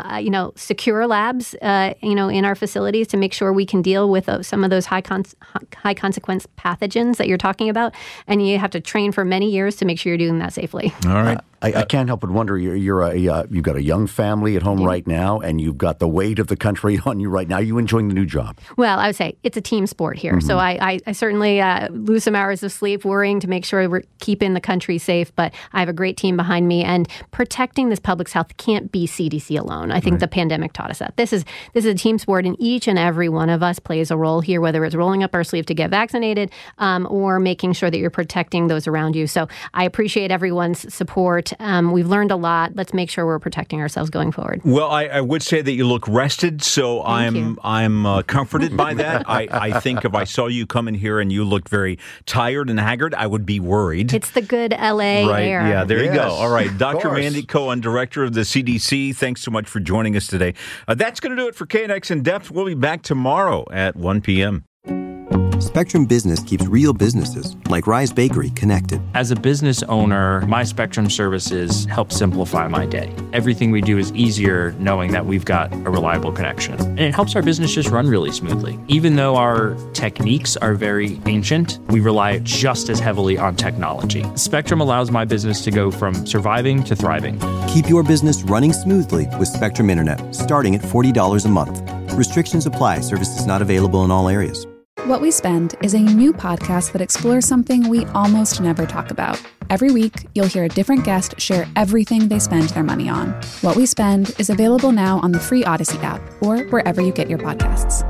secure labs, in our facilities to make sure we can deal with some of those high consequence pathogens that you're talking about. And you have to train for many years to make sure you're doing that safely. All right. I can't help but wonder, you've got a young family at home right now, and you've got the weight of the country on you right now. Are you enjoying the new job? Well, I would say it's a team sport here. So I certainly lose some hours of sleep worrying to make sure we're keeping the country safe. But I have a great team behind me, and protecting this public's health can't be CDC alone. I think the pandemic taught us that. This is a team sport, and each and every one of us plays a role here, whether it's rolling up our sleeve to get vaccinated or making sure that you're protecting those around you. So I appreciate everyone's support. We've learned a lot. Let's make sure we're protecting ourselves going forward. Well, I would say that you look rested, so I'm comforted by that. I think if I saw you come in here and you looked very tired and haggard, I would be worried. It's the good LA air. Yeah, there you go. All right, Dr. Mandy Cohen, Director of the CDC, thanks so much for joining us today. That's going to do it for KNX In Depth. We'll be back tomorrow at 1 p.m. Spectrum Business keeps real businesses, like Rise Bakery, connected. As a business owner, my Spectrum services help simplify my day. Everything we do is easier knowing that we've got a reliable connection. And it helps our business just run really smoothly. Even though our techniques are very ancient, we rely just as heavily on technology. Spectrum allows my business to go from surviving to thriving. Keep your business running smoothly with Spectrum Internet, starting at $40 a month. Restrictions apply. Services not available in all areas. What We Spend is a new podcast that explores something we almost never talk about. Every week, you'll hear a different guest share everything they spend their money on. What We Spend is available now on the free Odyssey app or wherever you get your podcasts.